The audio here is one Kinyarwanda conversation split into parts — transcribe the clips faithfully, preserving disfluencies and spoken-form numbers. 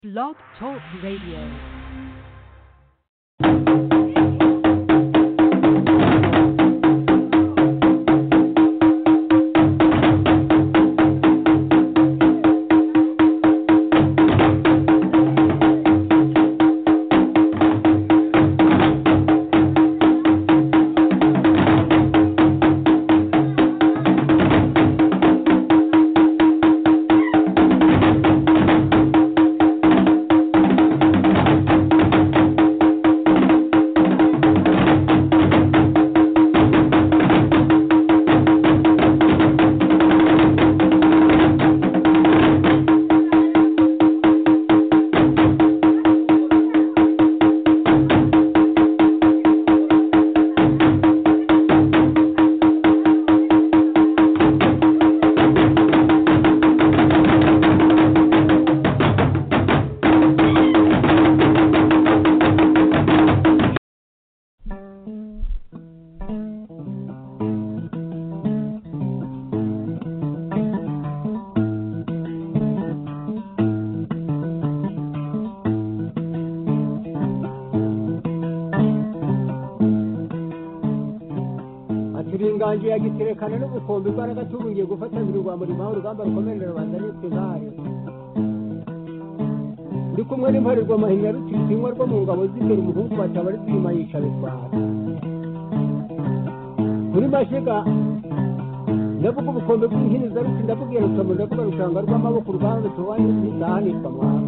Blog Talk Radio. ya giterekana n'ubukombe imbaraga tubungiye gufatanira urwamba rumaho urugamba rukomerera rubanda n'ituzari ndi kumwe n'imparirwa mahinya rutitinywa rwo mu ngabo z'imbere umuhungu bataba ari twima yica bitwara kuri mashiga ndavuga ubukombe bw'ihiniza ruti ndabubwira rutomo ndavuga rushanga rw'amaboko urugamba tubaye n'izahanirwa mwana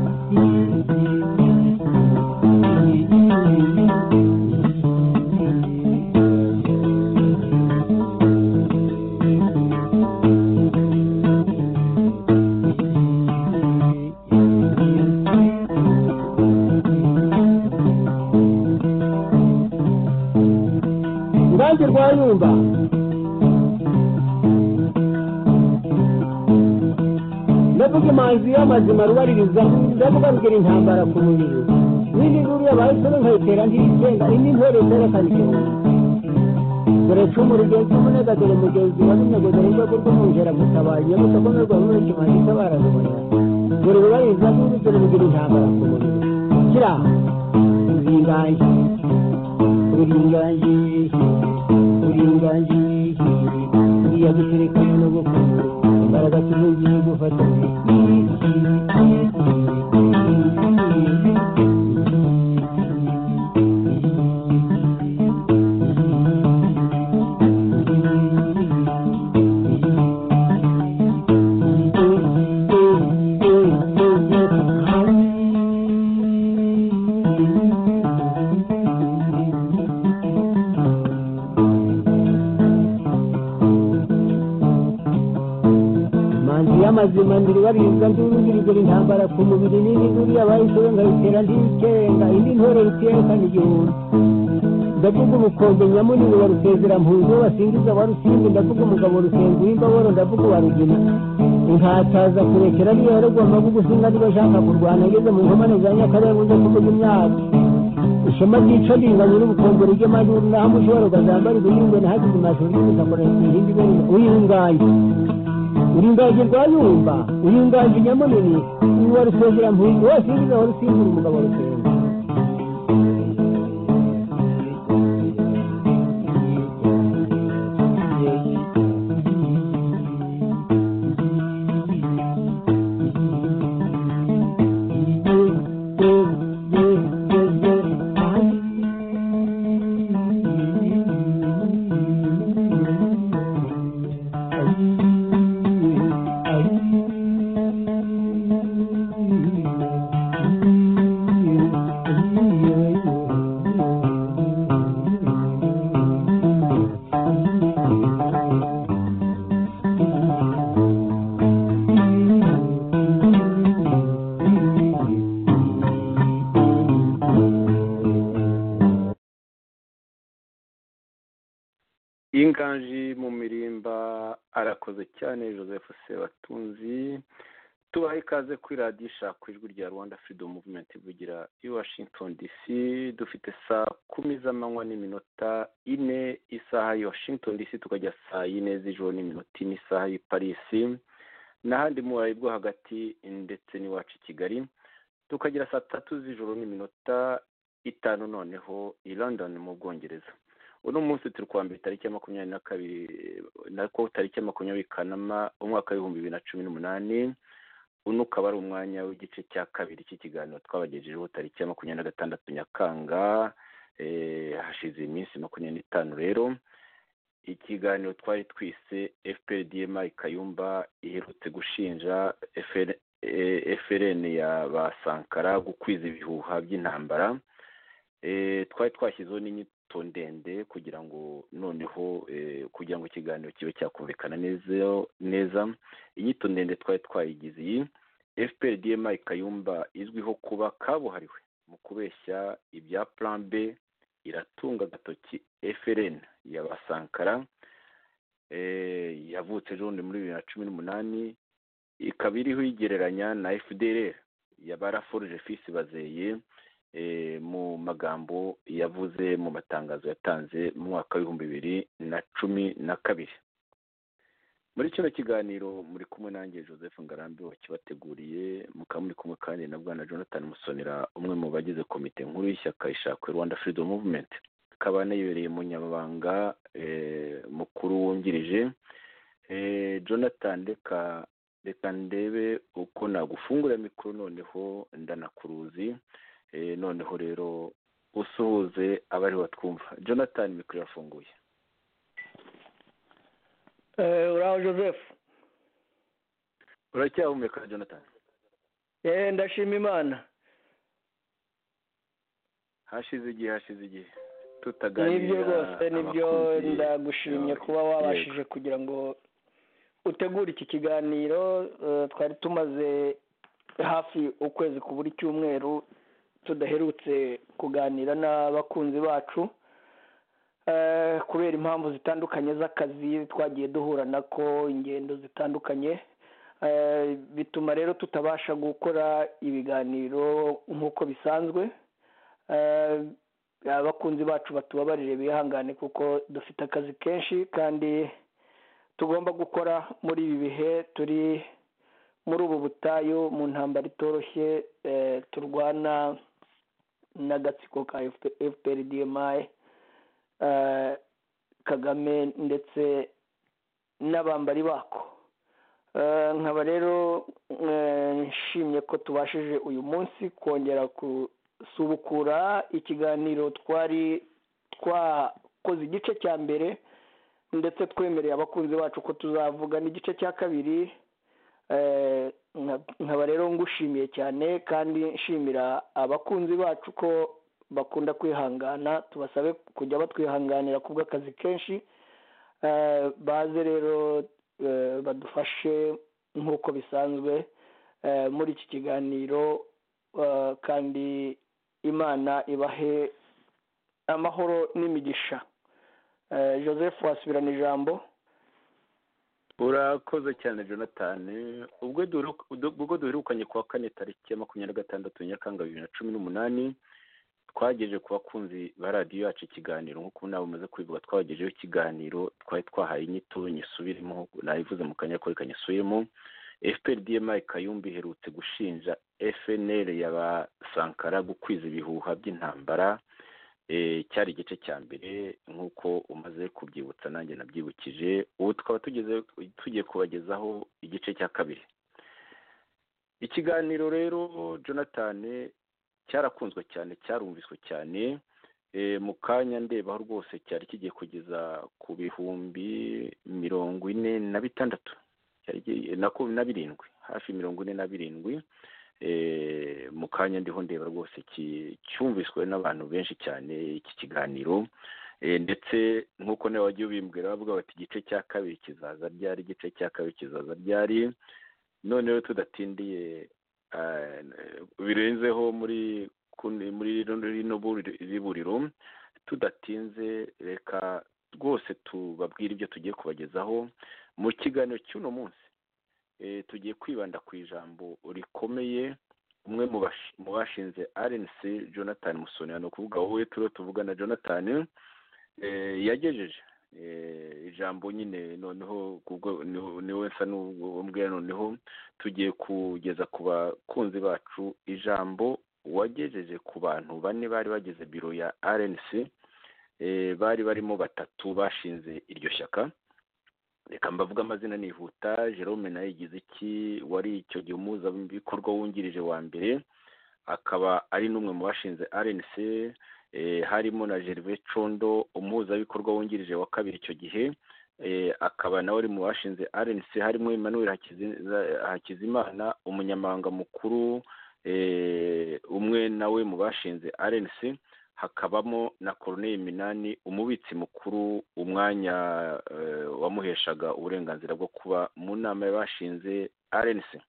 rwayumba ndavuga imanzi y'amazima rubaririza ndavuga rugira intambara ku mubiri n'indi nkuru y'abahise nkayitera ntiyigenga indi ntore zerekana igihumbi dore cumu rugenzi umunega dore mugenzi wa n'intego dore urwego rw'umwungera gutabaye mutakomerwa muri kimanzi itabara rubonera dore rubaririza n'indi dore rugira intambara ku mubiri kira uringange uringange uringange uriya guterekana n'ubukungu imbaraga tubungiye gufatanya amazima ndiri barinza ndurugirigera intambara ku mubiri n'indi nkuru y'abahise nkayitera ntiyikenga indi ntore rutiyekana igihumbi ndavuga ubukombe nyamunini wa rusezera mpunzi wo basingiza wa rusimbi ndavuga umugabo rusenga w'imbaboro ndavuga uwa rugina inkataza kurekera niyo yaragomba gugusinga niba ashaka kurwana ageze mu nkomane za nyakarenga uze kuvuga imyaka ishema ryica ringanye n'ubukombe ry'amajuru naho mushobora ukazambara ibihingwe nahagize amashuri y'ubutaka ihindi ibere uyinganye uringaje rwayumba uringaje nyamunini uwa rusengera mpunzi wose ingiza wa rusimbura umugabo rusenga inganji mu mirimba arakoze cyane Joseph Sebatunzi tubaha ikaze kuri radiyo ishaka ijwi rya Rwanda Freedom Movement ivugira i Washington D C dufite saa kumi z'amanywa n'iminota ine isaha ya Washington D C tukajya saa yine z'ijoro n'iminota ine isaha y'i Paris n'ahandi mu burayi bwo hagati ndetse n'iwacu i Kigali tukagira saa tatu z'ijoro n'iminota itanu noneho i London mu Bwongereza. Uno munsi turi kuwa mbere tariki ya makumyabiri na kabiri nako tariki ya makumyabiri Kanama umwaka w'ibihumbi bibiri na cumi n'umunani. Uno ukaba ari umwanya w'igice cya kabiri cy'ikiganiro twabagejejeho tariki ya makumyabiri na gatandatu Nyakanga, eh, hashize iminsi makumyabiri n'itanu rero. Ikiganiro twari twise F P R D M I Kayumba iherutse gushinja F R N ya ba Sankara gukwiza ibihuha by'intambara. Eh, twari twashyizeho n'inyito ndende kugira ngo noneho eh, kugira ngo ikiganiro kibe cyakumvikana neza neza. Inyito ndende twari twayigize iyi: F P R D M I Kayumba izwiho kuba kabuhariwe mu kubeshya ibya plan B, iratunga agatoki F R N ya ba Sankara eh, yavutse ejo muri bibiri na cumi n'umunani, ikaba iriho igereranya na F D L R ya Baraforije Fils Bazeye eh, mu magambo yavuze mu matangazo yatanze mu mwaka w'ibihumbi bibiri na cumi na kabiri. Muri kino kiganiro muri kumwe nanjye Joseph Ngarambe wakibateguriye, mukaba muri kumwe kandi na Bwana Jonathan Musonera, umwe mu bagize komite nkuru y'ishyaka Ishakwe Rwanda Freedom Movement, akaba anayibereye mu nyamabanga eh, mukuru wungirije. eh, Jonathan, reka reka ndebe uko nagufungura mikoro noneho ndanakuruzi. eh, noneho rero usuhuze abari batwumva. Jonathan, mikoro yafunguye. Eh, uraho Joseph? Uracyahumeka Jonathan? Eh, ndashima Imana. Hashize igihe hashize igihe tutaganira. Nibyo rwose, nibyo, ndagushimye kuba wabashije kugira ngo utegure iki kiganiro. Uh, twari tumaze hafi ukwezi ku buri cyumweru tudaherutse kuganira n'abakunzi bacu uh, kubera impamvu zitandukanye z'akazi twagiye duhura nako, ingendo zitandukanye. Uh, bituma rero tutabasha gukora ibiganiro nk'uko bisanzwe. Uh, abakunzi bacu batubabarire bihangane kuko dufite akazi kenshi kandi tugomba gukora muri ibi bihe turi muri ubu butayu mu ntambara itoroshye eh, turwana n'agatsiko ka F P R D M I, eh, Kagame ndetse n'abambari bako. Eh, nkaba rero eh, nshimye ko tubashije uyu munsi kongera kusubukura ikiganiro twari twakoze igice cya mbere, ndetse twemereye abakunzi bacu ko tuzavuga n'igice cya kabiri. eh, nkaba rero ngushimiye cyane kandi nshimira abakunzi bacu ko bakunda kwihangana. Tubasabe kujya batwihanganira kubw'akazi kenshi. eh, baze rero eh, badufashe nk'uko bisanzwe eh, muri iki kiganiro, eh, kandi Imana ibahe amahoro n'imigisha. Uh, Joseph, wasubirana ijambo. Urakoze cyane Jonathan. Ubwo ubwo duherukanye kuwa kane tariki ya makumyabiri na gatandatu Nyakanga bibiri na cumi n'umunani, twagejeje ku bakunzi ba radiyo yacu ikiganiro nk'uko nawe umaze kubivuga. Twagejejeho ikiganiro twari twahaye inyito nyisubiremo, nayivuze mu kanya ko reka nyisubiremo. F P R D M I Kayumba iherutse gushinja F N L ya ba Sankara gukwiza ibihuha by'intambara. Eh, cyari igice cya mbere nk'uko umaze kubyibutsa, nanjye nabyibukije. Ubu tukaba tugeze tugiye kubagezaho igice cya kabiri. Ikiganiro rero Jonathan cyarakunzwe cyane, cyarumviswe cyane. E, mu kanya ndebaho rwose cyari kigiye kugeza ku bihumbi mirongo ine na bitandatu nako na birindwi, hafi mirongo ine na birindwi. E, mu kanya ndiho ndeba rwose cyumviswe n'abantu benshi cyane iki kiganiro. E, ndetse nk'uko nawe wagiye ubimbwira bavuga bati igice cya kabiri kizaza ryari, igice cya kabiri kizaza ryari. None rero tudatindiye birenzeho muri muri rino buriro, tudatinze reka rwose tubabwire ibyo tugiye kubagezaho mu kiganiro cy'uno munsi. E, tugiye kwibanda ku ijambo rikomeye umwe mu bashinze R N C, Jonathan Musonera, no kuvuga wowe turo tuvugana Jonathan, e, yagejeje ijambo nyine noneho kubwo niwe nsa n'ubwira noneho tugiye kugeza ku bakunzi bacu ijambo wagejeje ku bantu bane bari bagize biro ya R N C bari barimo batatu bashinze iryo shyaka. Reka mbavuga amazina nihuta. Jerome Nayigize iki wari icyo gihe umuhuzabikorwa wungirije wa mbere, akaba ari n'umwe mu bashinze R N C. Harimo na Gervais Condo umuhuzabikorwa wungirije wa kabiri icyo gihe, akaba nawe ari mu bashinze R N C. Harimo Emmanuel Hakizimana umunyamabanga mukuru umwe nawe mu bashinze R N C. Hakabamo na Corneille Minani umubitsi mukuru, umwanya wamuheshaga uburenganzira bwo kuba mu nama y'abashinze R N C.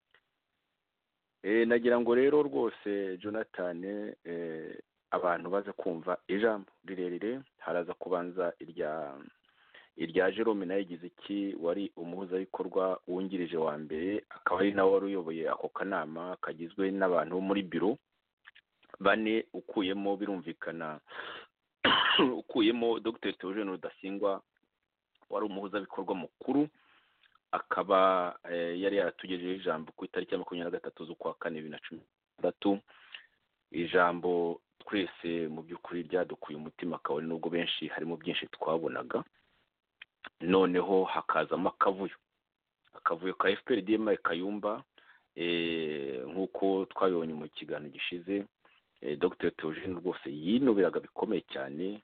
Nagira ngo rero rwose Jonathan abantu baze kumva ijambo rirerire. Haraza kubanza irya irya Jerome Nayigize iki wari umuhuzabikorwa wungirije wa mbere, akaba ari nawe wari uyoboye ako kanama kagizwe n'abantu bo muri biro bane, ukuyemo birumvikana ukuyemo Dr Theogene Rudasingwa wari umuhuzabikorwa mukuru, akaba yari yaratugejeje ijambo ku itariki ya makumyabiri na gatatu z'ukwa kane bibiri na cumi na gatatu. Ijambo twese mu by'ukuri ryadukuye umutima, akaba nubwo benshi harimo byinshi twabonaga. Noneho hakazamo akavuyo akavuyo ka F P R D M Kayumba, nk'uko twabibonye mu kiganiro gishize. Dr Theogene rwose yinubiraga bikomeye cyane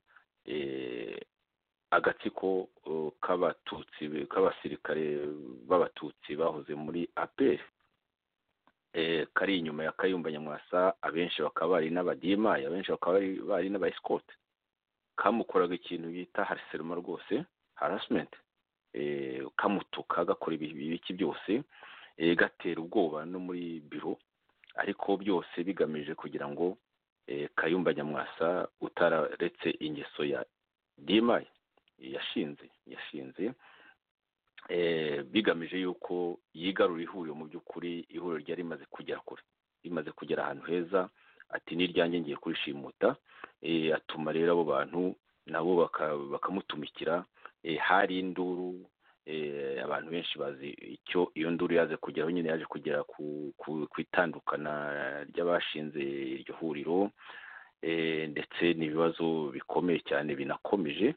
agatsiko k'abatutsi k'abasirikare b'abatutsi bahoze muri A P R kari inyuma ya Kayumba Nyamwasa. Abenshi bakaba bari n'abadima, abenshi bakaba bari n'aba escort. Kamukoraga ikintu bita harcèlement rwose, harassment, kamutuka gakora ibiki byose, gatera ubwoba no muri biro, ariko byose bigamije kugira ngo Kayumba Nyamwasa utararetse ingeso ya D M I yashinze yashinze bigamije yuko yigarura ihuriro. Mu by'ukuri ihuriro ryari rimaze kugera kure, rimaze kugera ahantu heza. Ati n'iryanjye ngiye kurishimuta. Atuma rero abo bantu nabo bakamutumikira. Hari induru, abantu benshi bazi icyo iyo nduru yaje kugeraho. Nyine yaje kugera ku itandukana ry'abashinze iryo huriro, ndetse n'ibibazo bikomeye cyane binakomeje.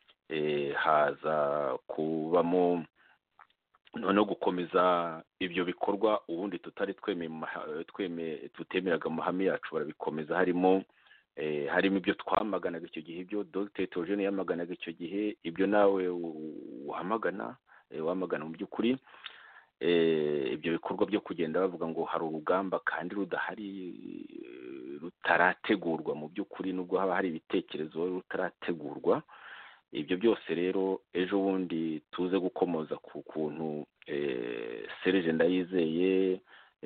Haza kubamo no gukomeza ibyo bikorwa ubundi tutari twemeye tutemeraga amahame yacu, barabikomeza. Harimo harimo ibyo twamaganaga icyo gihe, ibyo Dr Theogene yamaganaga icyo gihe, ibyo nawe uhamagana wamagana mu by'ukuri. Ibyo bikorwa byo kugenda bavuga ngo hari urugamba kandi rudahari, rutarategurwa mu by'ukuri, nubwo haba hari ibitekerezo rutarategurwa. Ibyo byose rero ejo bundi tuze gukomoza ku kuntu Serge Ndayizeye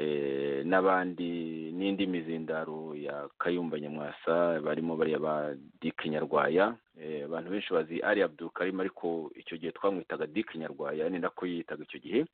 n'abandi n'indi mizindaro ya Kayumba Nyamwasa barimo bariya ba Dick Nyarwaya. Abantu benshi bazi Ali Abdul Karim, ariko icyo gihe twamwitaga Dick Nyarwaya, ni nako yitaga icyo gihe.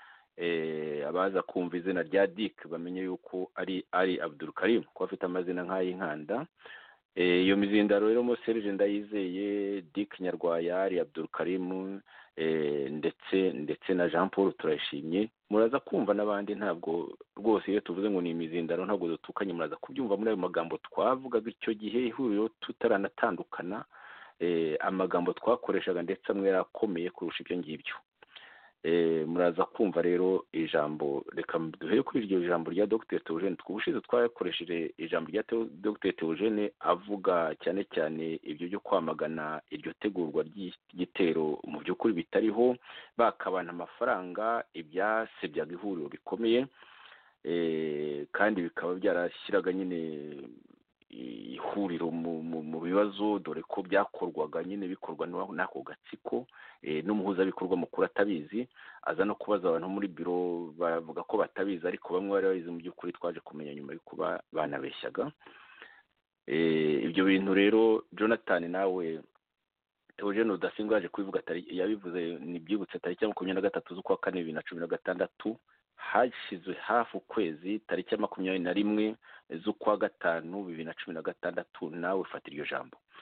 Abaza kumva izina rya Dick bamenye yuko ari Ali Abdul Karim, ko afite amazina nk'ay'inkanda. Iyo mizindaro rero mo Serge Ndayizeye, Dick Nyarwaya, Ali Abdul Karim, ndetse ndetse na Jean Paul Turayishimye. Muraza kumva n'abandi, ntabwo rwose iyo tuvuze ngo ni imizindaro ntabwo dutukanye, muraza kubyumva muri ayo magambo twavugaga icyo gihe ihuriro tutaranatandukana. Amagambo twakoreshaga ndetse amwe yarakomeye kurusha ibyo ngibyo. Muraza kumva rero ijambo. Reka duhere kuri iryo jambo rya Dr Theogene. Twubushize twakoresheje ijambo rya Dr Theogene avuga cyane cyane ibyo byo kwamagana iryo tegurwa ry'igitero mu by'ukuri bitariho, bakabana amafaranga, ibyasebyaga ihuriro bikomeye, kandi bikaba byarashyiraga nyine ihuriro mu bibazo, dore ko byakorwaga nyine bikorwa n'ako gatsiko, n'umuhuzabikorwa mukuru atabizi. Aza no kubaza abantu muri biro bavuga ko batabizi, ariko bamwe bari babizi mu by'ukuri, twaje kumenya nyuma y'uko banabeshyaga. Ibyo bintu rero Jonathan nawe Theogene Rudasingwa yaje kubivuga, yabivuze nibyibutse tariki ya makumyabiri na gatatu z'ukwa kane bibiri na cumi na gatandatu. Hashyizwe hafi ukwezi, tariki ya makumyabiri na rimwe z'ukwa gatanu bibiri na cumi na gatandatu nawe ufata iryo jambo.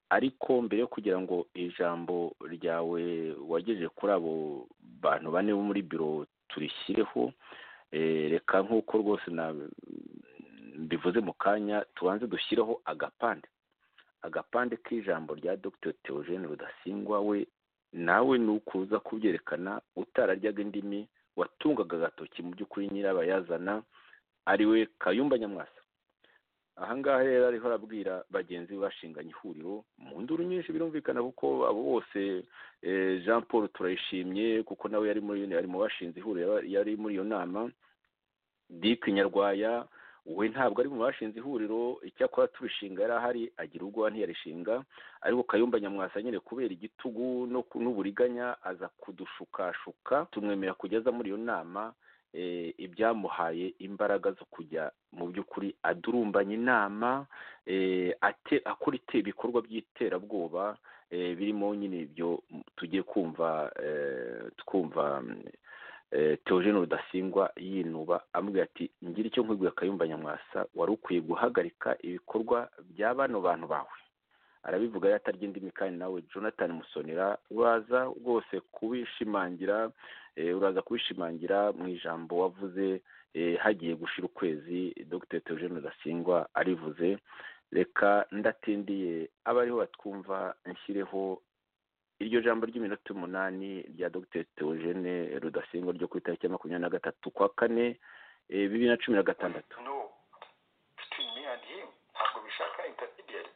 ariko mbere yo kugira ngo ijambo ryawe wagejeje kuri abo bantu bane bo muri biro turishyireho, reka nk'uko rwose mbivuze mu kanya tubanze dushyireho agapande agapande k'ijambo rya Dr Theogene Rudasingwa we nawe ni ukuza kubyerekana utararyaga indimi, watungaga agatoki mu by'ukuri nyirabayazana ari we Kayumba Nyamwasa. Ahangaha rero ariho arabwira bagenzi bashinganye ihuriro mu nduru nyinshi, birumvikana kuko abo bose Jean Paul Turayishimye kuko nawe yari muri ari mu bashinze ihuriro, yari muri iyo nama. Dick Nyarwaya we ntabwo ari mu bashinze ihuriro, icyakora turishinga yari ahari agira ubwo ntiyarishinga, ariko Kayumba Nyamwasa nyine kubera igitugu no n'uburiganya aza kudushukashuka tumwemera kugeza muri iyo nama, ibyamuhaye imbaraga zo kujya mu by'ukuri adurumbanya inama, akora ibikorwa by'iterabwoba birimo nyine ibyo tugiye kumva twumva Theogene Rudasingwa yinuba amubwira ati ngira icyo nkubwira Kayumba Nyamwasa, wari ukwiye guhagarika ibikorwa bya bano bantu bawe. Arabivuga yatarya indimi, kandi nawe Jonathan Musonera uraza rwose kubishimangira, uraza kubishimangira mu ijambo wavuze hagiye gushira ukwezi Dr Theogene Rudasingwa arivuze. Reka ndatindiye abariho batwumva nshyireho iryo jambo ry'iminota umunani rya Dr Theogene Rudasingwa ryo ku itariki ya makumyabiri na gatatu kwa kane bibiri na cumi na gatandatu. No, between me and him, ntabwo bishaka intermediary.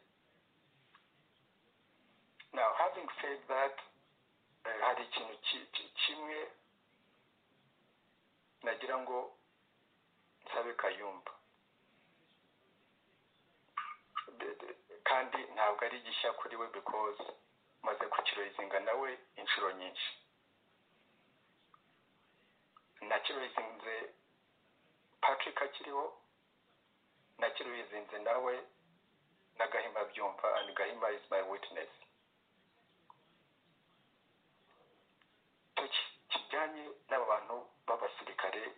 Now, having said that, hari ikintu kimwe nagira ngo nsabe Kayumba, kandi ntabwo ari gishya kuri we because maze kukiroyizinga nawe inshuro nyinshi. Nakiroyizinze Patrick akiriho, nakiroyizinze nawe na Gahima byumva, and Gahima is my witness. Kijyanye n'aba bantu b'abasirikare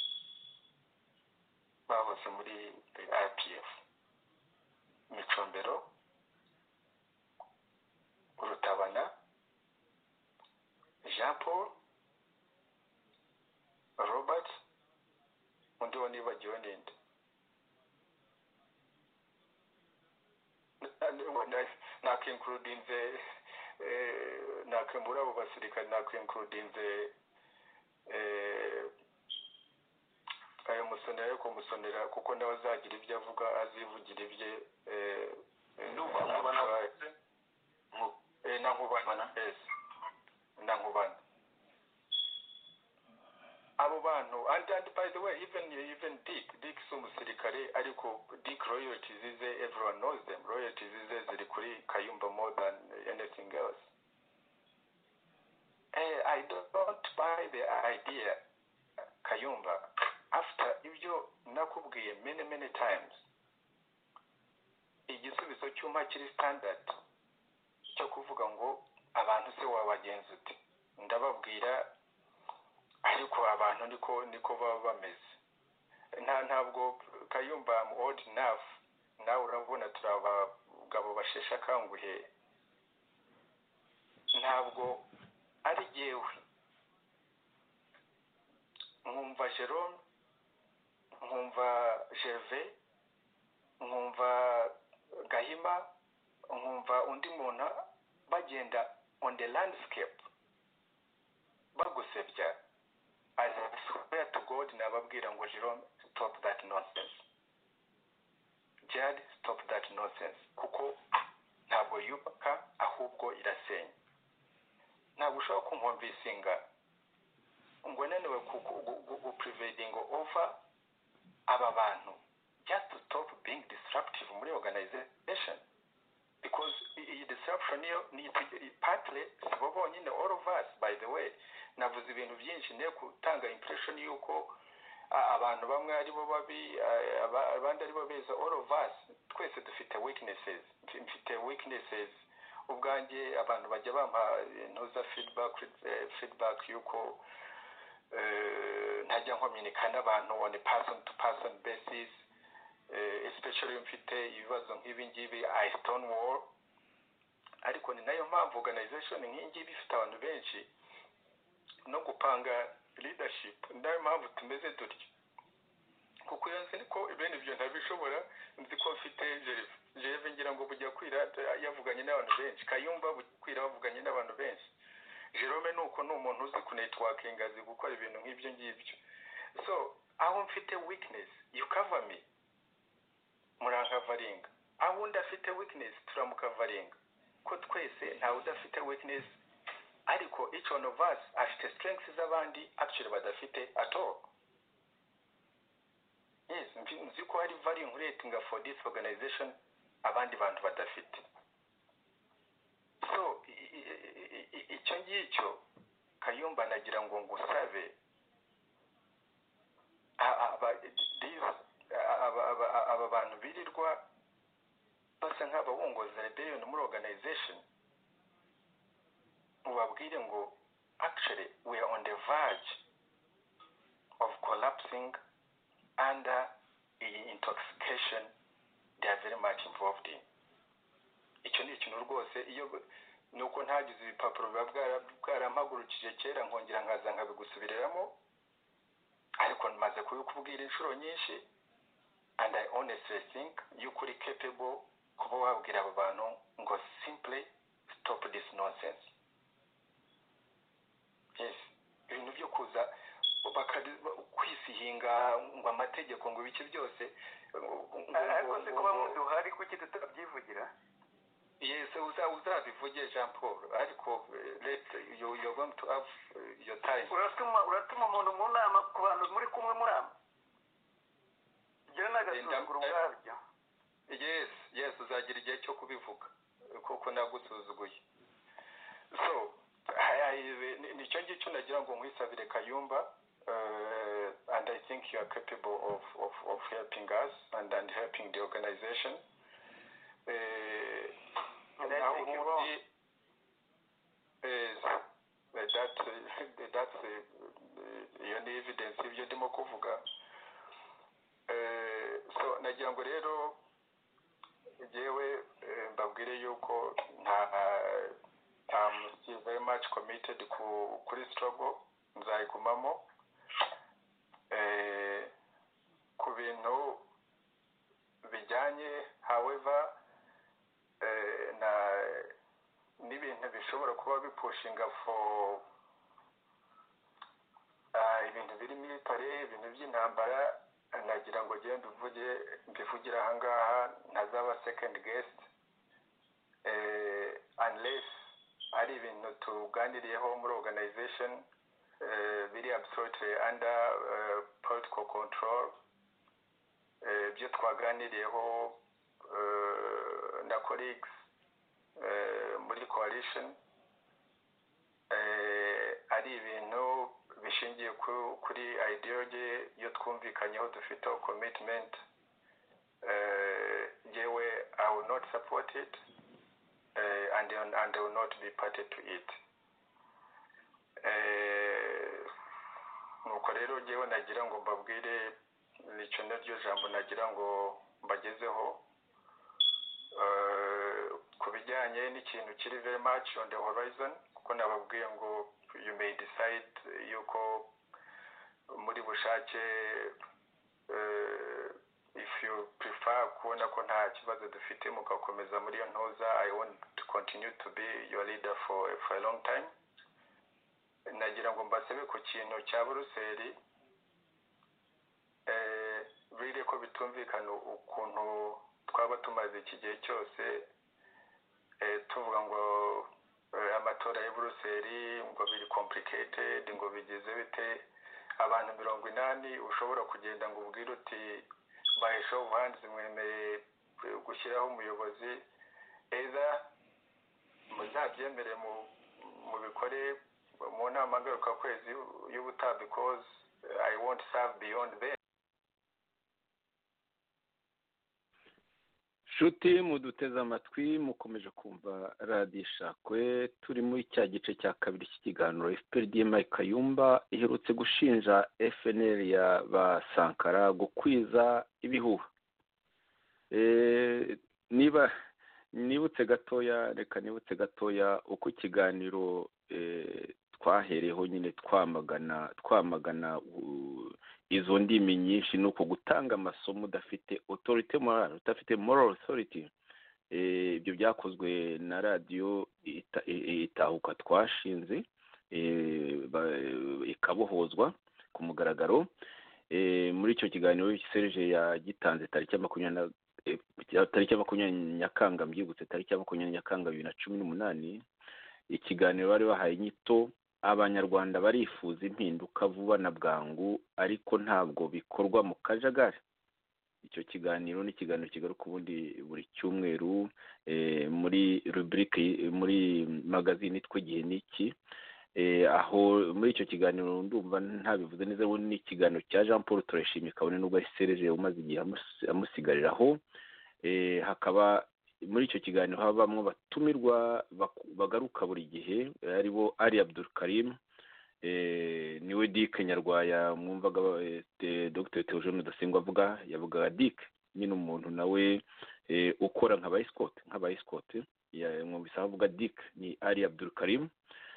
bahoze muri I P F, Micombero, Rutabana, Jean Paul, Robert, undi wo nibagiwe ninde, nakincludinze nakwemura abo basirikare, nakincludinze ayo Musonera, ariko Musonera kuko nawe azagira ibyo avuga, azivugira ibye na Nkubana na Nkubana abo bantu. And, and by the way, even even Dick Dick si umusirikare, ariko Dick royalties ize, everyone knows them, royalties ize ziri kuri Kayumba more than anything else. eh, I don't buy the idea Kayumba, after ibyo nakubwiye many many times, igisubizo cyuma kiri standard cyo kuvuga ngo abantu se wabagenza uti, ndababwira ariko abantu niko niko baba bameze. Nta ntabwo Kayumba am old enough, nawe urabona turaba gabo bashesha kanguhe, ntabwo ari jewe nkumva Jerome, nkumva Gervais, nkumva Gahima, nkumva undi muntu bagenda on the landscape bagusebya. I swear to God, nababwira ngo Jerome, stop that nonsense. Jad, stop that nonsense. Kuko ntabwo yubaka, ahubwo irasenya. Ntabwo ushobora kumwumvisinga ngo nenewe ku-prevaiding over aba bantu, just to stop being disruptive muri organization. Because iyi disruption niyo ni partly sibo bonyine, all of us, by the way. Navuze ibintu byinshi ne kutanga impression yuko abantu bamwe ari bo babi, abandi ari bo beza. All of us twese dufite weaknesses, mfite weaknesses ubwanjye. Abantu bajya bampa ntuza feedback feedback yuko ntajya nkominika n'abantu on a person to person basis, especially mfite ibibazo nk'ibi ngibi I stonewall. ariko ni nayo mpamvu organization nk'ingi bifite abantu benshi no gupanga leadership, nayo mpamvu tumeze dutyo. Kuko yanse niko ibintu byo ntabishobora, nzi ko mfite Jereve Jereve ngira ngo bujya kwira yavuganye n'abantu benshi, Kayumba kwira bavuganye n'abantu benshi, Jerome nuko ni umuntu uzi ku networking azi gukora ibintu nk'ibyo ngibyo. So aho mfite weakness you cover me, murankavaringa. Aho ndafite weakness turamukavaringa, ko twese ntawe udafite weakness, ariko each one of us afite strengths z'abandi actually badafite at all. Yes, nzi ko hari value rating for this organization abandi bantu badafite. So icyo ngicyo Kayumba nagira ngo ngusabe aba bantu birirwa basa nk'abawongoza rebellion muri organization, ubabwire ngo actually we are on the verge of collapsing under the intoxication they are very much involved in. Icyo ni ikintu rwose, iyo nuko ntagize ibipapuro biba bwarampagurukije kera nkongera nkaza nkabigusubiriramo, ariko maze kubikubwira inshuro nyinshi, and I honestly think you could be capable kuba wabwira abo bantu ngo simply stop this nonsense. Yes, ibintu byo kuza kwisihinga ngo amategeko ngo ibiki byose, ariko se kuba muduhari kuki tutabyivugira? Yes, uza uzabivuge Jean Paul, ariko let you you're going to have your time. Uratuma uratuma umuntu mu nama ku bantu muri kumwe murama. Je nagasuzugura ubwabyo. Yes, yes, uzagira igihe cyo kubivuga kuko nagusuzuguye. So nicyo ngicyo nagira ngo nkwisabire Kayumba, uh, and I think you are capable of of of helping us and and helping the organization. Uh, and I think you will is that uh, that's iyo ni evidence ibyo ndimo kuvuga. Uh, so nagira ngo rero jewe mbabwire yuko nta I'm still very much committed ku kuri struggle nzayigumamo eh ku bintu bijyanye, however eh na n'ibintu bishobora kuba bipushinga for ah ibintu biri military, ibintu by'intambara, nagira ngo gende uvuge mbivugira ahangaha ntazaba second guest eh unless ari ibintu tuganiriyeho muri organization uh, biri absolutely under uh, political control, byo uh, twaganiriyeho uh, na colleagues uh, muri coalition, uh, ari ibintu bishingiye kuri ideology yo twumvikanyeho dufite commitment, uh, jewe I will not support it. Uh, and, and they will not be party to it. Nuko rero jewe nagira ngo mbabwire nicyo naryo jambo nagira ngo mbagezeho ku bijyanye n'ikintu kiri very much on the horizon, kuko nababwiye ngo you may decide yuko muri bushake uh, if you prefer kubona ko nta kibazo dufite mugakomeza muri iyo ntoza, I want to continue to be your leader for, for a long time. Nagira ngo mbasabe ku kintu cya Buruseli, eh biri ko bitumvikana ukuntu twaba tumaze iki gihe cyose eh tuvuga ngo eh, amatora ya Buruseli ngo biri complicated, ngo bigize bite, abantu mirongo inani ushobora kugenda ngo ubwire uti by show of hands mwemeye gushyiraho umuyobozi, either muzabyemere mu mu bikore mu nama ngaruka kwezi y'ubutaha, because I won't serve beyond them. Shuti muduteze amatwi mukomeje kumva radiyo Ishakwe, turi muri cya gice cya kabiri cy'ikiganiro F P R D M Kayumba iherutse gushinja F N L ya ba Sankara gukwiza ibihuha. E, niba nibutse gatoya reka nibutse gatoya uko ikiganiro twahereyeho nyine twamagana twamagana izo ndimi nyinshi nuko gutanga amasomo udafite autorité morale udafite moral authority. Ibyo byakozwe na radiyo itahuka twashinze ikabohozwa ku mugaragaro. Muri icyo kiganiro Serge yagitanze tariki ya makumyabiri tariki ya makumyabiri Nyakanga mbyibutse tariki ya makumyabiri Nyakanga bibiri na cumi n'umunani. Ikiganiro bari bahaye inyito abanyarwanda barifuza impinduka vuba na bwangu ariko ntabwo bikorwa mu kajagari. Icyo kiganiro ni ikiganiro kigaruka ubundi buri cyumweru muri rubrique muri magazine itwa Igihe Niki. Aho muri icyo kiganiro ndumva ntabivuze neza ubu ni ikiganiro cya Jean Paul Tureshimye kabone nubwo Serge umaze igihe amusigariraho. Hakaba muri icyo kiganiro habamwe batumirwa bagaruka buri gihe aribo Ali Abdul Karim, niwe Dick Nyarwaya mwumvaga Dr Theogene Rudasingwa avuga yavuga Dick nyine umuntu nawe ukora nka Escort nka Escort mwumvise avuga Dick ni Ali Abdul Karim.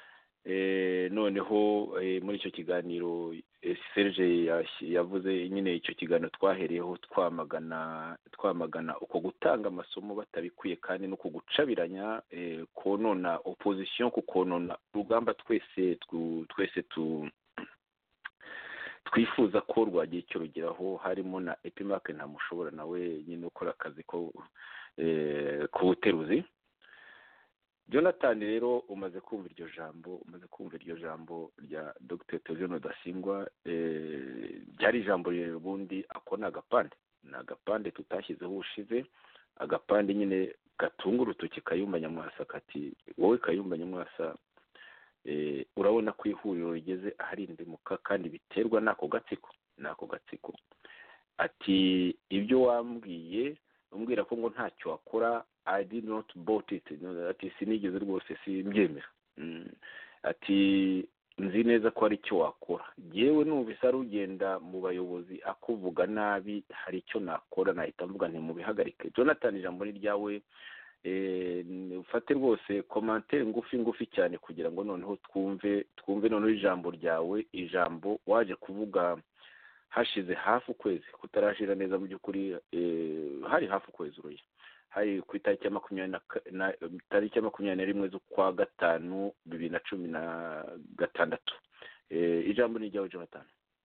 Noneho muri icyo kiganiro Serge yavuze nyine icyo kiganiro twahereyeho twamagana twamagana uko gutanga amasomo batabikwiye kandi no kugucabiranya konona opposition kukonona urugamba twese twese tu twifuza ko rwagiye icyo rugeraho harimo na Epimac Ntamushobora nawe nyine ukora akazi ko kubuteruzi. Jonathan rero umaze kumva iryo jambo umaze kumva iryo jambo rya Dr Theogene Rudasingwa byari ijambo ubundi ako nagapande nagapande tutashyizeho ushize agapande nyine gatunga urutoki Kayumba Nyamwasa kati wowe Kayumba Nyamwasa urabona ko ihuriro rigeze aharinde muka kandi biterwa nako gatsiko nako gatsiko ati ibyo wambwiye umbwira ko ngo ntacyo wakora I did not bought it. Ati sinigeze rwose simbyemera. Ati nzi neza ko ari icyo wakora. Yewe numvise ari ugenda mu bayobozi akuvuga nabi hari icyo nakora nahita mvuga nti mubihagarike. Jonathan ijambo ni ryawe ufate rwose commentaire ngufi ngufi cyane kugira ngo noneho twumve twumve noneho ijambo ryawe ijambo waje kuvuga hashize hafi ukwezi kutarashira neza mu by'ukuri hari hafi ukwezi uruye. Hari ku itariki ya makumyabiri na tariki ya makumyabiri na rimwe z'ukwa gatanu bibiri na cumi na gatandatu. Ijambo ni ryawe Jonathan.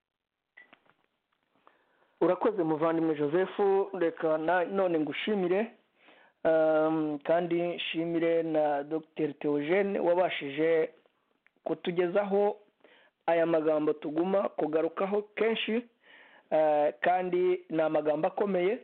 Urakoze muvandimwe Joseph, reka none ngushimire kandi nshimire na Dr Theogene wabashije kutugezaho aya magambo tuguma kugarukaho kenshi kandi ni amagambo akomeye.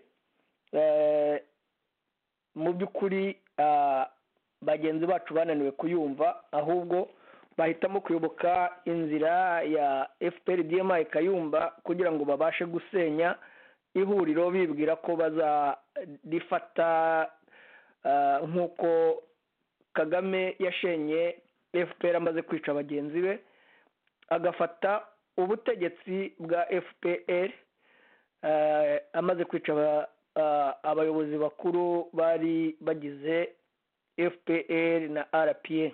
Mu by'ukuri bagenzi bacu bananiwe kuyumva ahubwo bahitamo kuyoboka inzira ya F P R D M I Kayumba kugira ngo babashe gusenya ihuriro bibwira ko bazarifata nk'uko Kagame yashenye F P R amaze kwica bagenzi be agafata ubutegetsi bwa F P R amaze kwica abayobozi bakuru bari bagize F P R na R P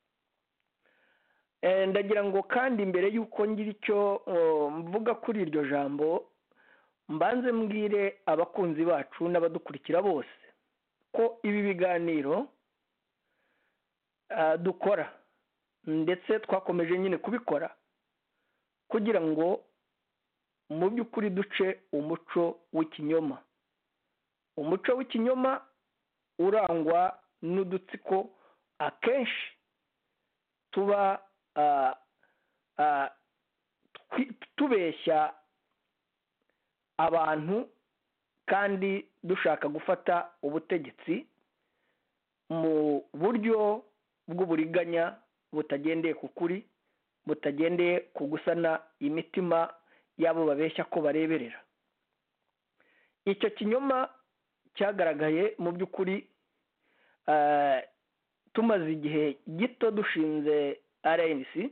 A. Ndagira ngo kandi mbere y'uko ngira icyo mvuga kuri iryo jambo mbanze mbwire abakunzi bacu n'abadukurikira bose ko ibi biganiro dukora ndetse twakomeje nyine kubikora kugira ngo mu by'ukuri duce umuco w'ikinyoma umuco w'ikinyoma urangwa n'udutsiko akenshi tuba tubeshya abantu kandi dushaka gufata ubutegetsi mu buryo bw'uburiganya butagendeye ku kuri butagendeye ku gusana imitima y'abo babeshya ko bareberera. Icyo kinyoma cyagaragaye mu by'ukuri tumaze igihe gito dushinze R N C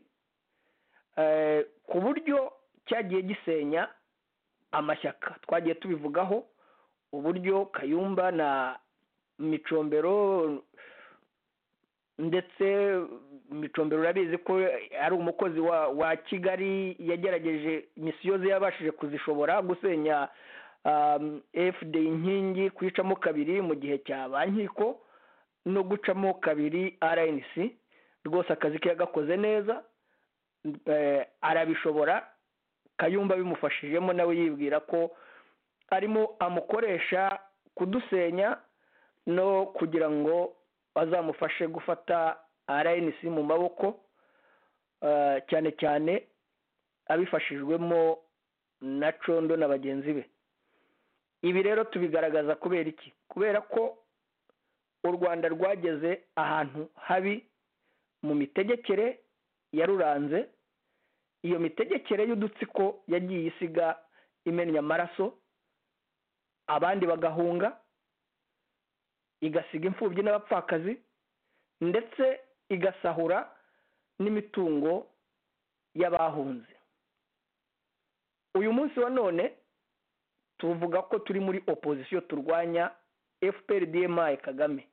ku buryo cyagiye gisenya amashyaka twagiye tubivugaho uburyo Kayumba na Micombero ndetse Micombero urabizi ko ari umukozi wa wa Kigali yagerageje misiyo ze yabashije kuzishobora gusenya F D inkingi kwicamo kabiri mu gihe cya bankiko no gucamo kabiri R N C rwose akazi ke yagakoze neza arabishobora. Kayumba bimufashijemo nawe yibwira ko arimo amukoresha kudusenya no kugira ngo azamufashe gufata R N C mu maboko, cyane cyane abifashijwemo na Condo na bagenzi be. Ibi rero tubigaragaza kubera iki? Kubera ko u Rwanda rwageze ahantu habi mu mitegekere yaruranze. Iyo mitegekere y'udutsiko yagiye isiga imenya amaraso, abandi bagahunga, igasiga imfubyi n'abapfakazi, ndetse igasahura n'imitungo y'abahunze. Uyu munsi wa none tuvuga ko turi muri opposition turwanya F P R D M I Kagame.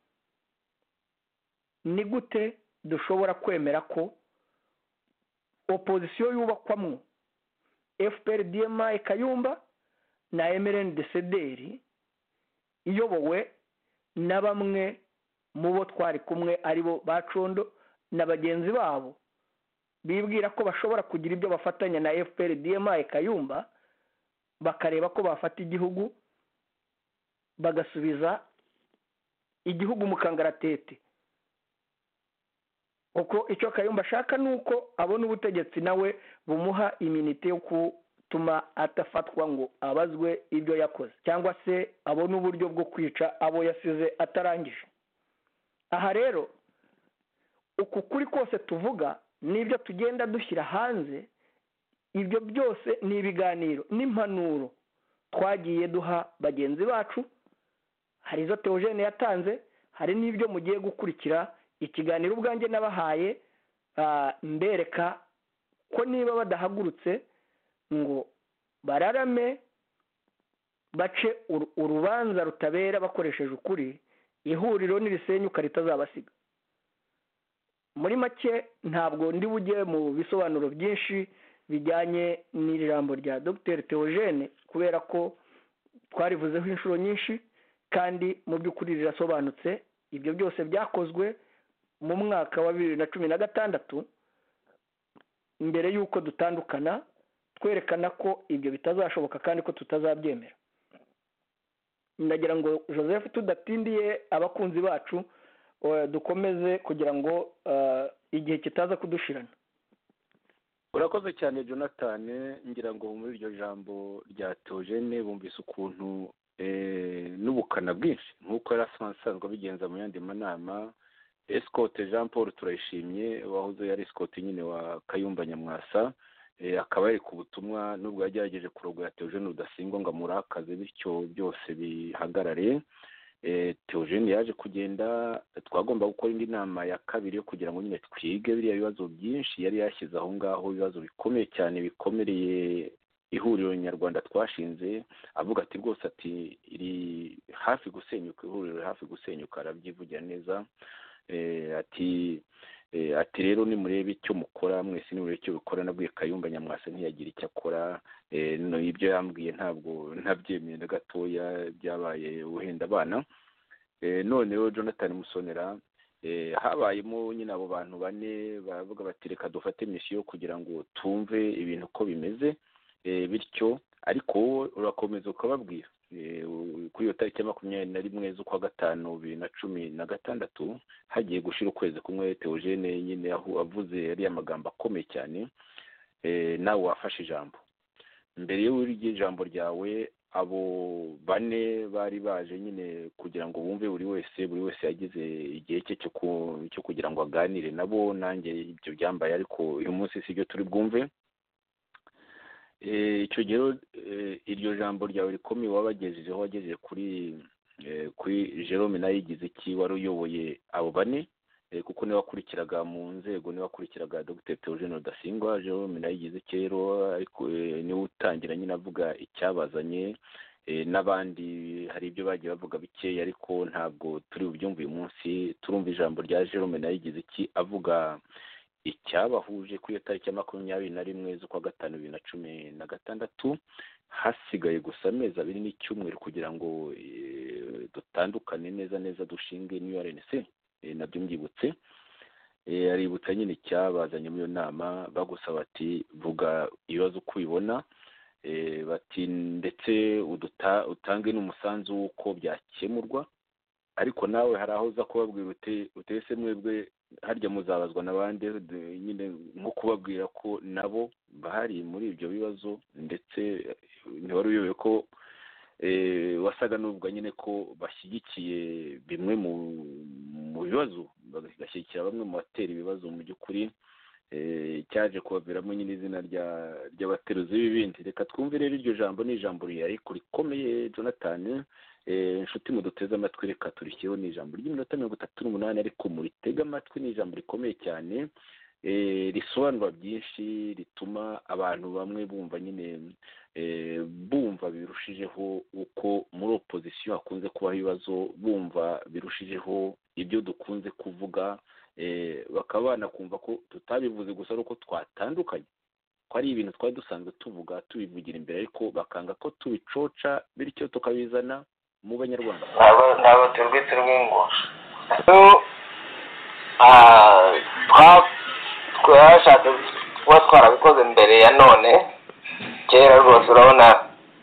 Ni gute dushobora kwemera ko opposition yubakwamwo F P R D M I Kayumba na M R N D C D R iyobowe na bamwe mu bo twari kumwe aribo ba Condo na bagenzi babo bibwira ko bashobora kugira ibyo bafatanya na F P R D M I Kayumba, bakareba ko bafata igihugu bagasubiza igihugu mu kangaratete. Uko icyo Kayumba ashaka nuko abona ubutegetsi nawe bumuha iminite yo gutuma atafatwa ngo abazwe ibyo yakoze, cyangwa se abona uburyo bwo kwica abo yasize atarangije. Aha rero uku kuri kose tuvuga n'ibyo tugenda dushyira hanze, ibyo byose ni ibiganiro n'impanuro twagiye duha bagenzi bacu. Hari izo Theogene yatanze, hari n'ibyo mugiye gukurikira. Ikiganiro ubwanjye nabahaye mbereka ko niba badahagurutse ngo bararame bace urubanza rutabera bakoresheje ukuri, ihuriro n'irisenyuka ritazabasiga. Muri make ntabwo ndi bujye mu bisobanuro byinshi bijyanye n'ijambo rya Dr Theogene kubera ko twarivuzeho inshuro nyinshi kandi mu by'ukuri rirasobanutse. Ibyo byose byakozwe mu mwaka wa bibiri na cumi na gatandatu mbere y'uko dutandukana, twerekana ko ibyo bitazashoboka kandi ko tutazabyemera. Ndagira ngo Joseph tudatindiye abakunzi bacu dukomeze kugira ngo igihe kitaza kudushirana. Urakoze cyane Jonathan. Ngira ngo muri iryo jambo rya Theogene bumvise ukuntu n'ubukana bwinshi nk'uko yari asanzwe abigenza mu yandi manama. Escote Jean Paul Turayishimye wahoze yari Escote nyine wa Kayumba Nyamwasa, akaba yari ku butumwa nubwo yagerageje kurogoya Theogene Rudasingwa ngo amurakaze bityo byose bihagarare. Theogene yaje kugenda, twagomba gukora indi nama ya kabiri yo kugira ngo nyine twige biriya bibazo byinshi yari yashyize aho ngaho, ibibazo bikomeye cyane bikomereye ihuriro nyarwanda twashinze. Avuga ati rwose ati iri hafi gusenyuka, ihuriro hafi gusenyuka, arabyivugira neza. ati ati rero nimurebe icyo mukora mwese, nimurebe icyo bikora. Nabwiye Kayumba Nyamwasa ntiyagira icyo akora. No ibyo yambwiye ntabwo ntabyemeye na gatoya, byabaye ubuhenda abana. Noneho Jonathan Musonera habayemo nyine abo bantu bane bavuga bati reka dufate misiyo kugira ngo tumve ibintu uko bimeze, bityo ariko urakomeza ukababwira. Kuri iyo tariki ya makumyabiri na rimwe z'ukwa gatanu bibiri na cumi na gatandatu hagiye gushira ukwezi kumwe, Theogene nyine aho avuze yari amagambo akomeye cyane. Nawe wafashe ijambo. Mbere y'uryo jambo ryawe abo bane bari baje nyine kugira ngo bumve buri wese buri wese yagize igihe cye cyo kugira ngo aganire nabo. Nanjye ibyo byambaye, ariko uyu munsi sibyo turi bwumve. icyo gihe iryo jambo ryawe rikomeye wabagejejeho, wagejeje kuri kuri Jerome Nayigize iki wari uyoboye abo bane, kuko niwe wakurikiraga mu nzego, niwe wakurikiraga Dr Theogene Rudasingwa. Jerome Nayigize iki rero ariko niwe utangira nyine avuga icyabazanye n'abandi hari ibyo bagiye bavuga bikeya ariko ntabwo turi bubyumve uyu munsi. Turumva ijambo rya Jerome nayo yigize iki avuga icyabahuje ku iyo tariki ya makumyabiri na rimwe z'ukwa gatanu bibiri na cumi na gatandatu, hasigaye gusa amezi abiri n'icyumweru kugira ngo dutandukane neza neza dushinge New R N C. Nabyo mbyibutse, aributsa nyine icyabazanye muri iyo nama, bagusaba bati vuga ibibazo uko ubibona, bati ndetse utange n'umusanzu w'uko byakemurwa, ariko nawe hari aho uza kubabwira utese mwebwe harya muzabazwa n'abandi, nyine nko kubabwira ko nabo bahari muri ibyo bibazo, ndetse ntiwari uyobewe ko wasaga n'uvuga nyine ko bashyigikiye bimwe mu bibazo, bagashyigikira bamwe mu batera ibibazo mu by'ukuri, cyaje kubaviramo nyine izina ry'abateruzi b'ibindi. Reka twumve rero iryo jambo, ni ijambo ariko rikomeye Jonathan, inshuti muduteze amatwi, reka turishyireho. Ni ijambo ry'iminota mirongo itatu n'umunani ariko muritega amatwi, ni ijambo rikomeye cyane, risobanura byinshi, rituma abantu bamwe bumva nyine bumva birushijeho uko muri opozisiyo hakunze kubaho ibibazo, bumva birushijeho ibyo dukunze kuvuga, bakaba banakumva ko tutabivuze gusa ari uko twatandukanye, ko ari ibintu twari dusanzwe tuvuga tubivugira imbere, ariko bakanga ko tubicoca bityo tukabizana mu banyarwanda. ntabwo turwitse rw'ingo twashatse kuba twarabikoze mbere ya none, kera rwose urabona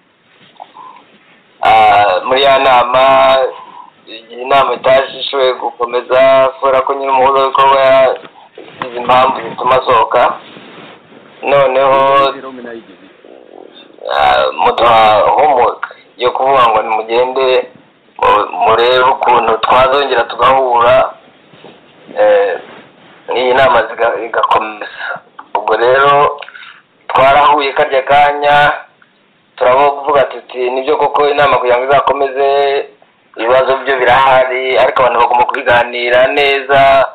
muri ya nama, iyi nama itashoboye gukomeza kubera ko nyine umuhuzabikorwa yagize impamvu zituma asohoka, noneho muduha homework yo kuvuga ngo nimugende murebe ukuntu twazongera tugahura, iyi nama igakomeza. ubwo rero twarahuye karya kanya turavuga tuti nibyo koko inama kugira ngo izakomeze, ibibazo byo birahari, ariko abantu bagomba kubiganira neza,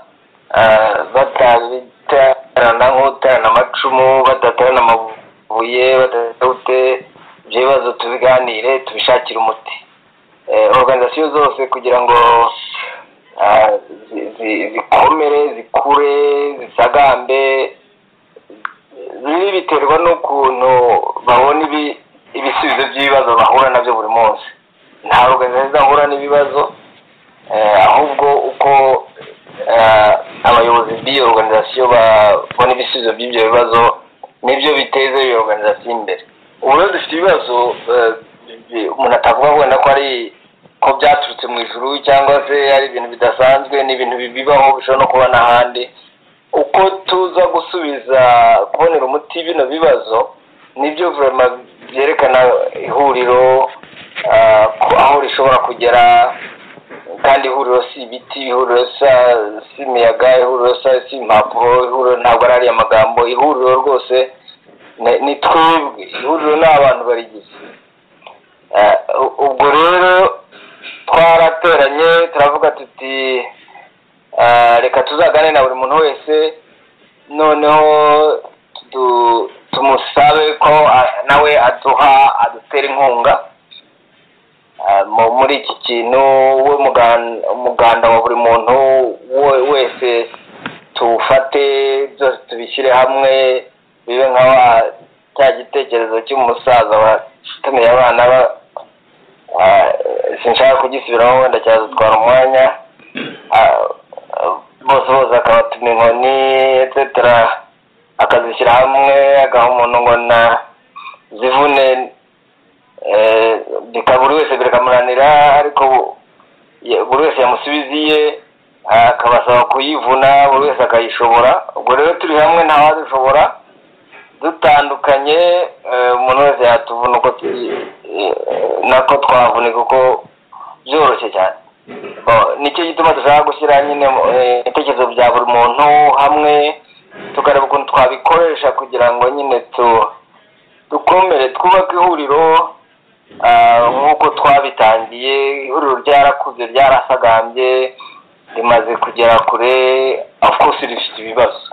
batabiterana nk'uterana amacumu, badaterana amabuye, badatute, ibyo bibazo tubiganire tubishakire umuti. Organizasiyo zose kugira ngo zikomere, zikure, zisagambe, bibi biterwa n'ukuntu babona ibisubizo by'ibibazo bahura nabyo buri munsi. Nta organizasiyo zahura n'ibibazo, ahubwo uko abayobozi b'iyo organizasiyo babona ibisubizo by'ibyo bibazo nibyo biteza iyo organizasiyo imbere. Ubu rero dufite ibibazo umuntu atavuga wenda ko ari ko byaturutse mu ijuru cyangwa se ari ibintu bidasanzwe, ni ibintu bibaho bishobora no kuba n'ahandi. Uko tuza gusubiza kubonera umuti bino bibazo nibyo vraiment byerekana ihuriro aho rishobora kugera, kandi ihuriro si ibiti, ihuriro si imiyaga, ihuriro si impapuro, ihuriro ntabwo ari amagambo, ihuriro rwose ni twebwe, ihuriro ni abantu barigize. ubwo rero twarateranye turavuga tuti reka tuzagane na buri muntu wese, noneho tumusabe ko nawe aduha adutera inkunga muri iki kintu, we umuganda wa buri muntu wese tuwufate, byose tubishyire hamwe bibe nka cya gitekerezo cy'umusaza watumiye abana, sinshaka kugisubiraho wenda cyazatwara umwanya, bose bose akabatuma inkoni etcetera, akazishyira hamwe agaha umuntu ngo na zivune, bika buri wese bikamuranira, ariko buri wese yamusubiziye akabasaba kuyivuna, buri wese akayishobora. Ubwo rero turi hamwe ntawazishobora, dutandukanye umuntu wese yatuvuna uko nako twavunika uko byoroshye cyane. Nicyo gituma dushaka gushyira nyine ibitekerezo bya buri muntu hamwe, tukareba ukuntu twabikoresha kugira ngo nyine dukomere twubake ihuriro nk'uko twabitangiye. Ihuriro ryarakuze, ryarasagambye, rimaze kugera kure, of course rifite ibibazo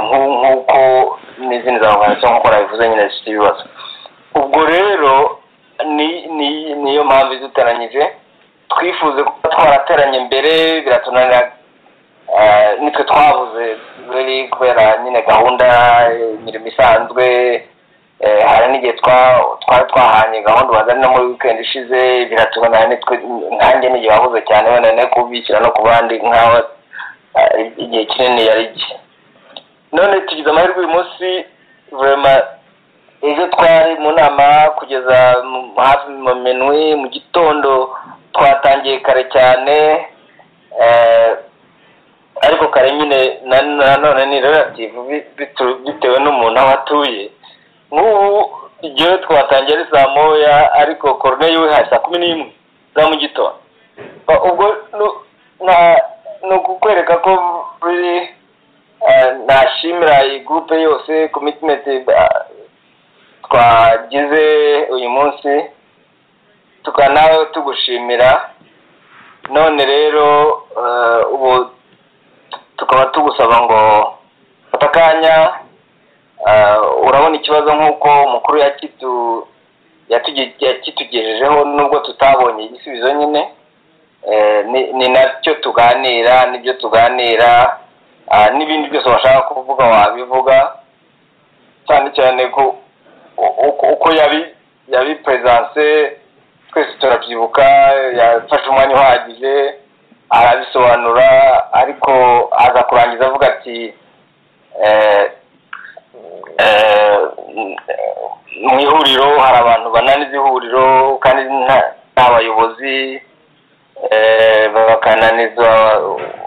nk'uko n'izindi za organization nk'uko nabivuze nyine zifite ibibazo. Ubwo rero ni ni niyo mpamvu iduteranyije twifuze kuba twarateranye mbere biratunanira nitwe twabuze biri kubera nyine gahunda imirimo isanzwe hari n'igihe twari twahanye gahunda bazana no muri weekend ishize biratunanira nitwe nkanjye n'igihe wabuze cyane wenda ne kubikira no ku bandi nk'aho igihe kinini yari iki none tugize amahirwe uyu munsi vraiment ejo twari mu nama kugeza hafi mu minwi mu gitondo twatangiye kare cyane ariko kare nyine nanone ni relative bitewe n'umuntu aho atuye nk'ubu igihe twatangiye ari saa moya ariko Corneille we hari saa kumi n'imwe za mu gitondo ubwo ni ukukwereka ko buri nashimira iyi groupe yose commitment twagize uyu munsi tukanawe tugushimira none rero ubu tukaba tugusaba ngo fatakanya urabona ikibazo nk'uko umukuru yakitu yakitugejejeho nubwo tutabonye igisubizo nyine ni nacyo tuganira nibyo tuganira n'ibindi byose bashaka kuvuga wabivuga cyane cyane ko uko yabi yabi presence twese turabyibuka yafashe umwanya uhagije arabisobanura ariko aza kurangiza avuga ati mu ihuriro hari abantu bananiza ihuriro kandi n'abayobozi bakananiza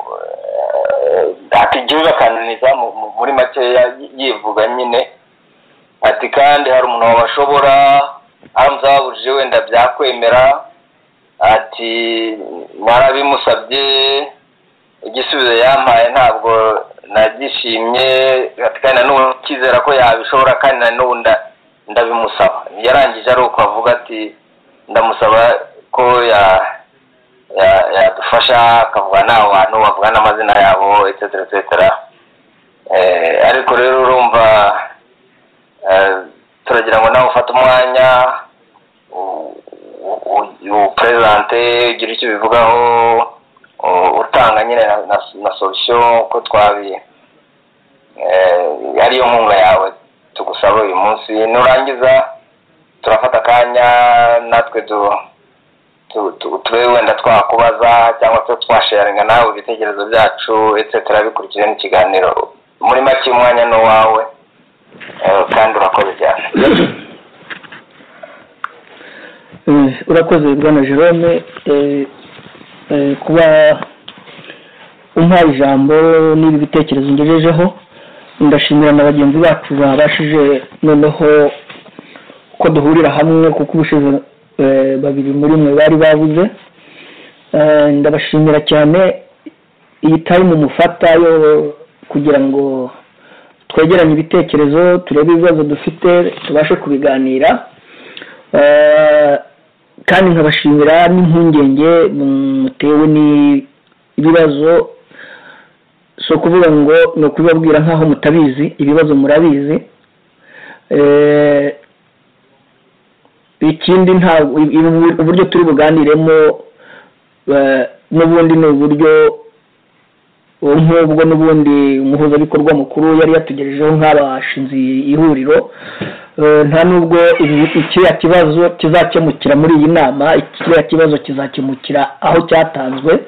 ati igihe bakananiza muri makeya yivuga nyine ati kandi hari umuntu wabashobora aramutse babujije wenda byakwemera ati narabimusabye igisubizo yampaye ntabwo nagishimye ati kandi n'ubu kizera ko yabishobora kandi na n'ubu ndabimusaba yarangije ari uko avuga ati ndamusaba ko ya yadufasha akavuga n'abo bantu bavuga n'amazina yabo etc etc ariko rero urumva turagira ngo nawe ufate umwanya upresente ugira icyo bivugaho utanga nyine na solution ko twabi ariyo nkunga yawe tugusaba uyu munsi nurangiza turafata akanya natwe tube wenda twakubaza cyangwa se twasharinga nawe ibitekerezo byacu etc bikurikije n'ikiganiro muri make umwanya no wawe kandi urakoze cyane urakoze bwana Jerome kuba umpaye ijambo n'ibi bitekerezo ngejejeho ndashimira na bagenzi bacu babashije noneho ko duhurira hamwe kuko ubushize babiri muri mwe bari babuze ndabashimira cyane iyi time mufata yo kugira ngo twegeranye ibitekerezo turebe ibibazo dufite tubashe kubiganira kandi nkabashimira n'impungenge mutewe n'ibibazo so kuvuga ngo no kubabwira nkaho mutabizi ibibazo murabizi ikindi nta uburyo turi buganiremo n'ubundi ni uburyo nk'ubwo n'ubundi umuhuzabikorwa mukuru yari yatugejejeho nk'abashinze ihuriro nta nubwo ikiriya kibazo kizakemukira muri iyi nama ikiriya kibazo kizakemukira aho cyatanzwe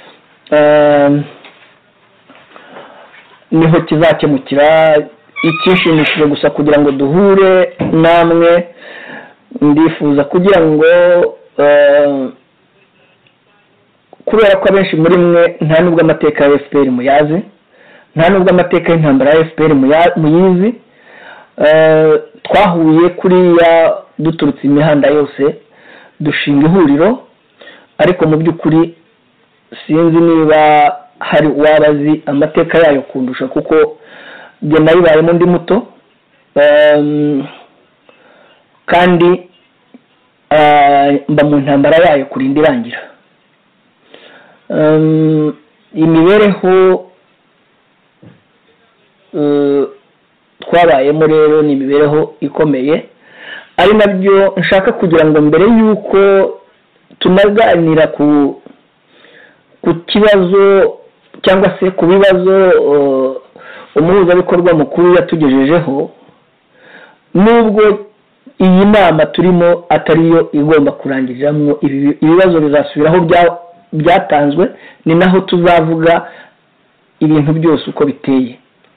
niho kizakemukira ikishimishije gusa kugira ngo duhure namwe ndifuza kugira ngo kubera ko abenshi muri mwe nta nubwo amateka ya F P R muyazi nta nubwo amateka y'intambara ya F P R muyizi twahuye kuriya duturutse imihanda yose dushinga ihuriro ariko mu by'ukuri sinzi niba hari uwabazi amateka yayo kundusha kuko njye nayibayemo ndi muto kandi mba mu ntambara yayo kurinda irangira imibereho twabayemo rero ni imibereho ikomeye ari nabyo nshaka kugira ngo mbere y'uko tunaganira ku ku kibazo cyangwa se ku bibazo umuhuzabikorwa mukuru yatugejejeho, nubwo iyi nama turimo atariyo igomba kurangiriramo ibibazo bizasubiraho byatanzwe, ni naho tuzavuga ibintu byose uko biteye.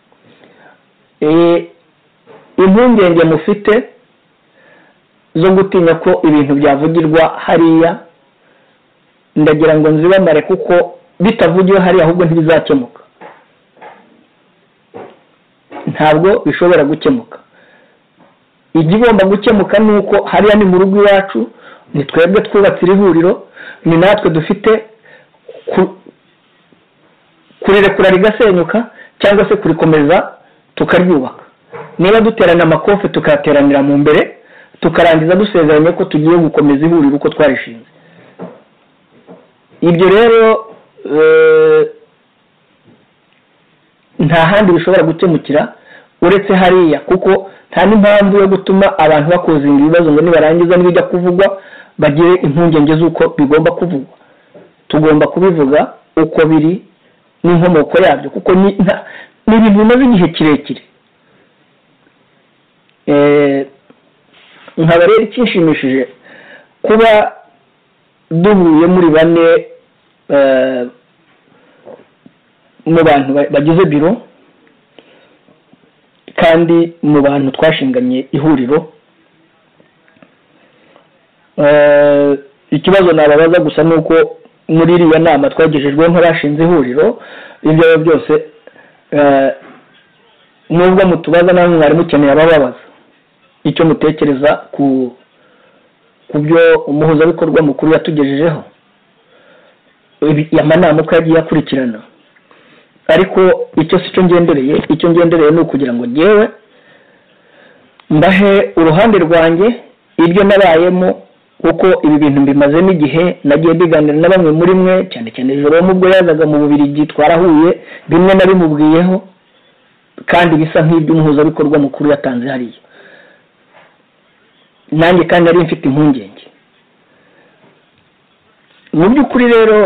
Impungenge mufite zo gutinya ko ibintu byavugirwa hariya ndagira ngo nzibamare, kuko bitavugiwe hariya ahubwo ntibizakemuka, ntabwo bishobora gukemuka. igigomba gukemuka ni uko hariya ni mu rugo iwacu, ni twebwe twubatse iri huriro, ni natwe dufite kurirekura rigasenyuka cyangwa se kurikomeza tukaryubaka. Niba duterana amakofe tukateranira mu mbere tukarangiza dusezeranye ko tugiye gukomeza ihuriro uko twarishinze. Ibyo rero nta handi bishobora gukemukira uretse hariya, kuko nta n'impamvu yo gutuma abantu bakozinga ibibazo ngo nibarangiza n'ibijya kuvugwa bagire impungenge z'uko bigomba kuvugwa. Tugomba kubivuga uko biri n'inkomoko yabyo, kuko ni ibintu bimaze igihe kirekire. nkaba rero ikinshimishije kuba duhuye muri bane mu bantu bagize biro kandi mu bantu twashinganye ihuriro. Ikibazo nababaza gusa nuko muri iriya nama twagejejwe nk'abashinze ihuriro, ibyo byose nubwo mutubaza namwe mwari mukeneye abababaza icyo mutekereza ku ku byo umuhuzabikorwa mukuru yatugejejeho, amanama uko yagiye akurikirana. Ariko icyo si cyo ngendereye, icyo ngendereye ni ukugira ngo ngewe mbahe uruhande rwanjye ibyo nabayemo, kuko ibi bintu mbimazemo igihe. Nagiye biganira na bamwe muri mwe, cyane cyane Jerome ubwo yazaga mu Bubiligi twarahuye, bimwe nabimubwiyeho kandi bisa nk'ibyo umuhuzabikorwa mukuru yatanze hariya. Nanjye kandi nari mfite impungenge. Mu by'ukuri rero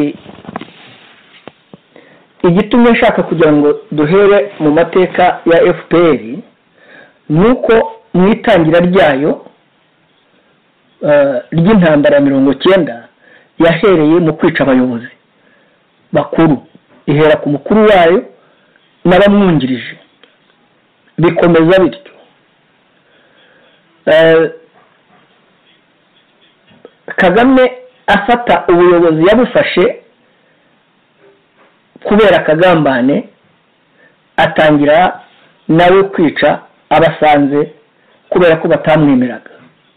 igitumye nshaka kugira ngo duhere mu mateka ya F P R nuko mu itangira ryayo ry'intambara ya mirongo cyenda yahereye mu kwica abayobozi bakuru, ihera ku mukuru wayo n'abamwungirije, bikomeza bityo. Kagame afata ubuyobozi yabufashe kubera akagambane, atangira nawe kwica abasanze kubera ko batamwemeraga.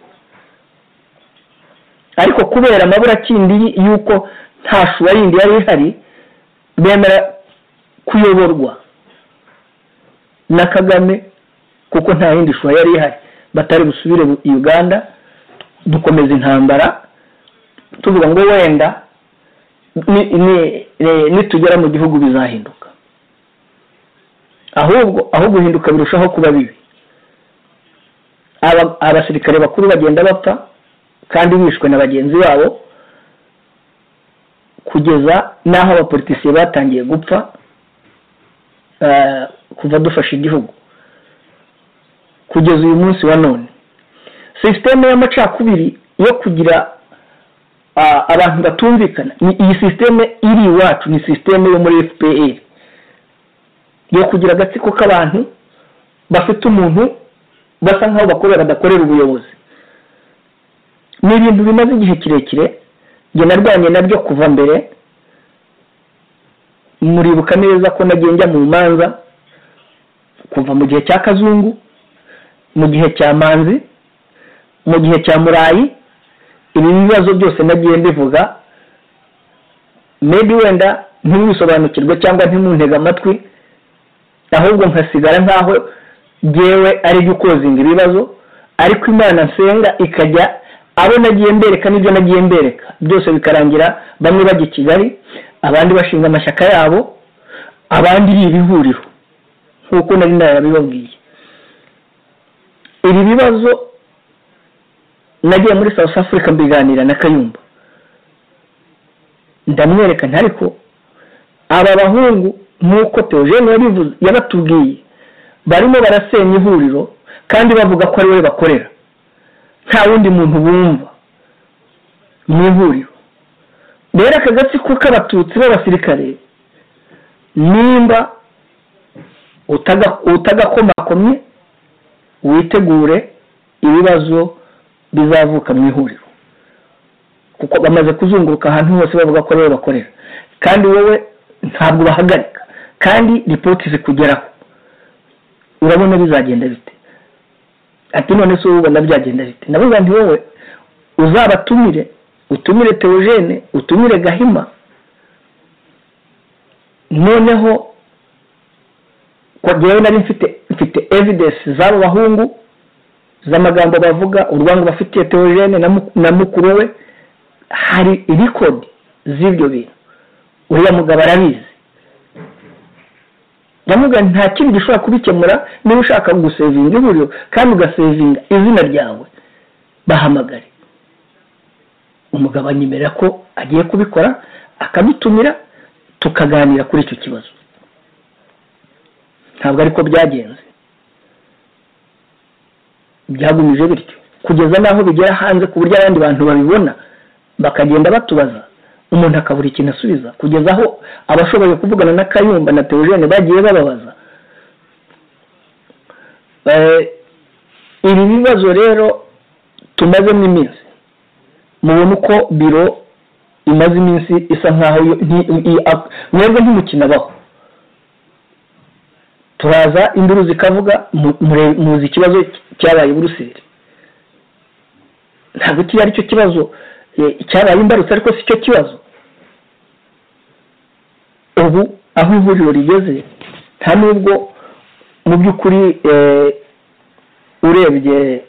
Ariko kubera amaburakindi yuko nta shuwa yindi yari ihari, bemera kuyoborwa na Kagame kuko nta yindi shuwa yari ihari, batari busubire Uganda dukomeza intambara tuvuga ngo wenda nitugera mu gihugu bizahinduka. Ahubwo aho guhinduka birushaho kuba bibi. Abasirikare bakuru bagenda bapfa kandi bishwe na bagenzi babo, kugeza n'aho abapolitisiye batangiye gupfa kuva dufashe igihugu kugeza uyu munsi wa none. Systeme y'amacakubiri yo kugira abantu batumvikana, iyi systeme iri iwacu ni systeme yo muri F P R yo kugira agatsiko k'abantu bafite umuntu basa nkaho bakorera badakorera ubuyobozi. Ni ibintu bimaze igihe kirekire, nge narwanye nabyo kuva mbere. Muribuka neza ko nagiye njya mu manza kuva mu gihe cya Kazungu, mu gihe cya Manzi, mu gihe cya Murayi. Ibi bibazo byose nagiye mbivuga, maybe wenda ntibisobanukirwe cyangwa ntimuntege amatwi, ahubwo nkasigara nkaho ngewe ari gukozinga ibibazo. Ariko Imana nsenga ikajya abo nagiye mbereka n'ibyo nagiye mbereka byose bikarangira bamwe bajya i Kigali, abandi bashinga amashyaka yabo, abandi ari ibihuriro nk'uko nari narabibabwiye. Ibi bibazo nagiye muri South Africa mbiganira na Kayumba, ndamwereka ntariko aba bahungu nk'uko Theogene yabivuze yabatubwiye barimo barasenya ihuriro kandi bavuga ko ari we bakorera, nta wundi muntu bumva mu ihuriro. Rero aka gatsiko k'abatutsi b'abasirikare nimba utagakomakomye witegure ibibazo bizavuka mu ihuriro, kuko bamaze kuzunguruka ahantu hose bavuga ko rero bakorera, kandi wowe ntabwo bahagarika kandi ripoti zikugeraho. Urabona bizagenda bite? Ati none se ubona byagenda bite? Navuga nti wowe uzabatumire, utumire Theogene, utumire Gahima, noneho kwa jewe nari mfite mfite evidence z'abo bahungu z'amagambo bavuga, urwango bafitiye Theogene na mukuru we, hari record z'ibyo bintu. Uriya mugabo arabizi. Ndamuga nta kintu gishobora kubikemura niba ushaka gusevinga ihuriro kandi ugasevinga izina ryawe, bahamagare. Umugabo anyemerera ko agiye kubikora, akabitumira tukaganira kuri icyo kibazo. Ntabwo ariko byagenze, byagumije bityo kugeza naho bigera hanze ku buryo abandi bantu babibona bakagenda batubaza, umuntu akabura ikintu asubiza, kugeza aho abashoboye kuvugana na Kayumba na Theogene bagiye bababaza. Eh ibi bibazo rero tumazemo iminsi, mubona uko biro imaze iminsi isa nkaho mwebwe ntimukina baho. Turaza induru zikavuga muzi ikibazo cyabaye Buruseli, ntabwo kiba ari cyo kibazo cyabaye imbarutse, ariko si cyo kibazo. Ubu aho ihuriro rigeze nta nubwo mu by'ukuri urebye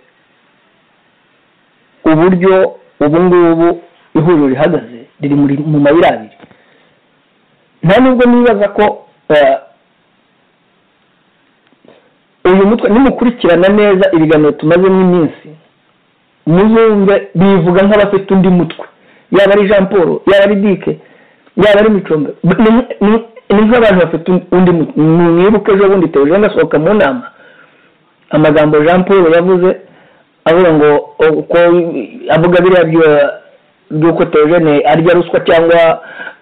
uburyo ubu ngubu ihuriro rihagaze riri mu mayira abiri. Nta nubwo nibaza ko uyu mutwe nimukurikirana neza ibiganiro tumazemo iminsi muzumve bivuga nk'abafite undi mutwe, yaba ari Jean Paul, yaba ari Dike, yaba ari Micombe, ni nk'abantu bafite undi mutwe. Mwibuke ejo bundi Theogene asohoka mu nama amagambo Jean Paul yavuze avuga ngo uko avuga biriya by'uko Theogene arya ruswa cyangwa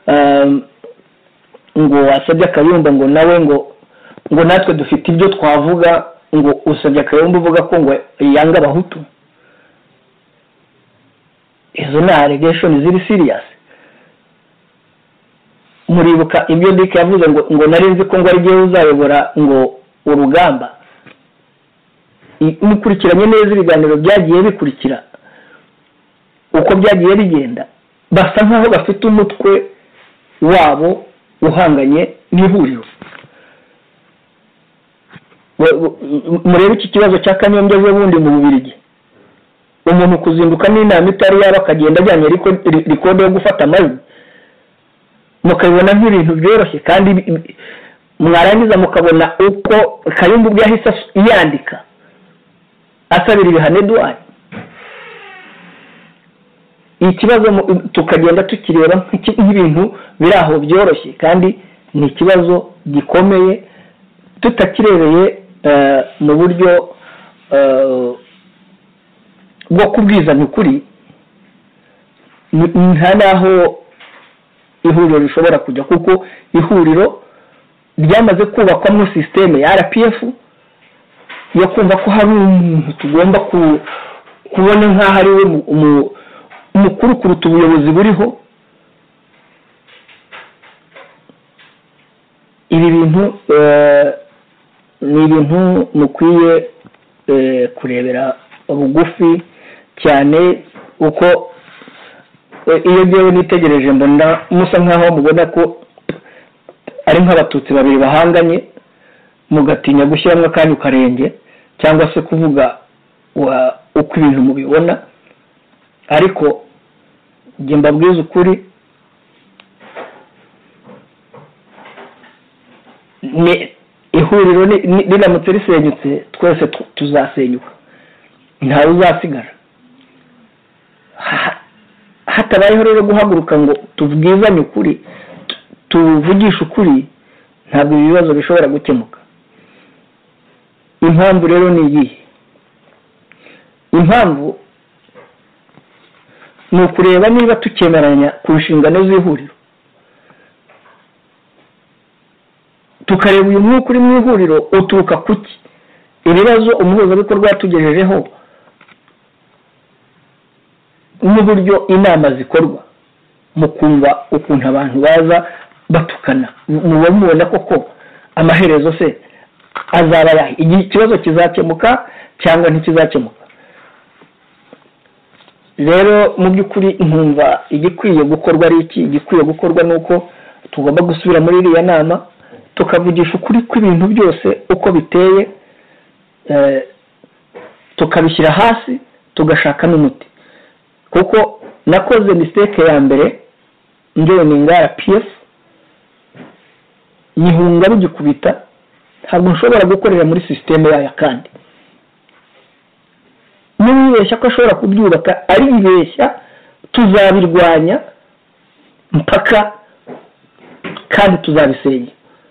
ngo asabye Kayumba ngo nawe ngo ngo natwe dufite ibyo twavuga, ngo usabye Kayumba uvuga ko ngo yanga abahutu. Izo ni allegation ziri serious. Muribuka ibyo Dike yavuze ngo ngo narinzi ko ngo ari giye uzayobora ngo urugamba. Mukurikiranye neza ibiganiro byagiye bikurikira uko byagiye bigenda, basa nkaho bafite umutwe wabo uhanganye n'ihuriro. Murebe iki kibazo cya Kanyombya ejo bundi mu Bubiligi, umuntu kuzinduka n'inama itari yaba akagenda ajyanye rikode yo gufata amajwi, mukabibona nk'ibintu byoroshye, kandi mwarangiza mukabona uko Kayumba ubwo yahise yandika asabira ibihano Edouard. Ikibazo tukagenda tukireba nk'ibintu biri aho byoroshye, kandi ni ikibazo gikomeye tutakirebeye mu buryo bwo kubwizanya ukuri. Nta naho ihuriro rishobora kujya, kuko ihuriro ryamaze kubakwamo systeme ya R P F yo kumva ko hari umuntu tugomba kubona nk'aho ari we umukuru kuruta ubuyobozi buriho. Ibi bintu ni ibintu mukwiye kurebera bugufi cyane, uko iyo ngewe nitegereje mbona musa nkaho mubona ko ari nk'abatutsi babiri bahanganye, mugatinya gushyiramo akanyu karenge cyangwa se kuvuga uko ibintu mubibona. Ariko njye mbabwiza ukuri, ni ihuriro riramutse risenyutse twese tuzasenyuka, ntawe uzasigara. hatabayeho rero guhaguruka ngo tubwizanye ukuri tuvugishe ukuri ntabwo ibi bibazo bishobora gukemuka. Impamvu rero ni iyihe? Impamvu ni ukureba niba tukemeranya ku nshingano z'ihuriro, tukareba uyu mwuka uri mu ihuriro uturuka kuki, ibibazo umuhuzabikorwa yatugejejeho n'uburyo inama zikorwa mu kumva ukuntu abantu baza batukana, muba mubona koko amaherezo se azaba yahe, igihe ikibazo kizakemuka cyangwa ntikizakemuka. Rero mu by'ukuri nkumva igikwiye gukorwa ari iki? Igikwiye gukorwa ni uko tugomba gusubira muri iriya nama tukavugisha ukuri kw'ibintu byose uko biteye, tukabishyira hasi tugashaka n'umuti. Kuko nakoze mistake ya mbere ngewe ni ngara P F nyihunga bigikubita, ntabwo nshobora gukorera muri systeme yayo kandi n'ibeshya ko ashobora kubyubaka ari ibeshya tuzabirwanya mpaka kandi tuzabisenya.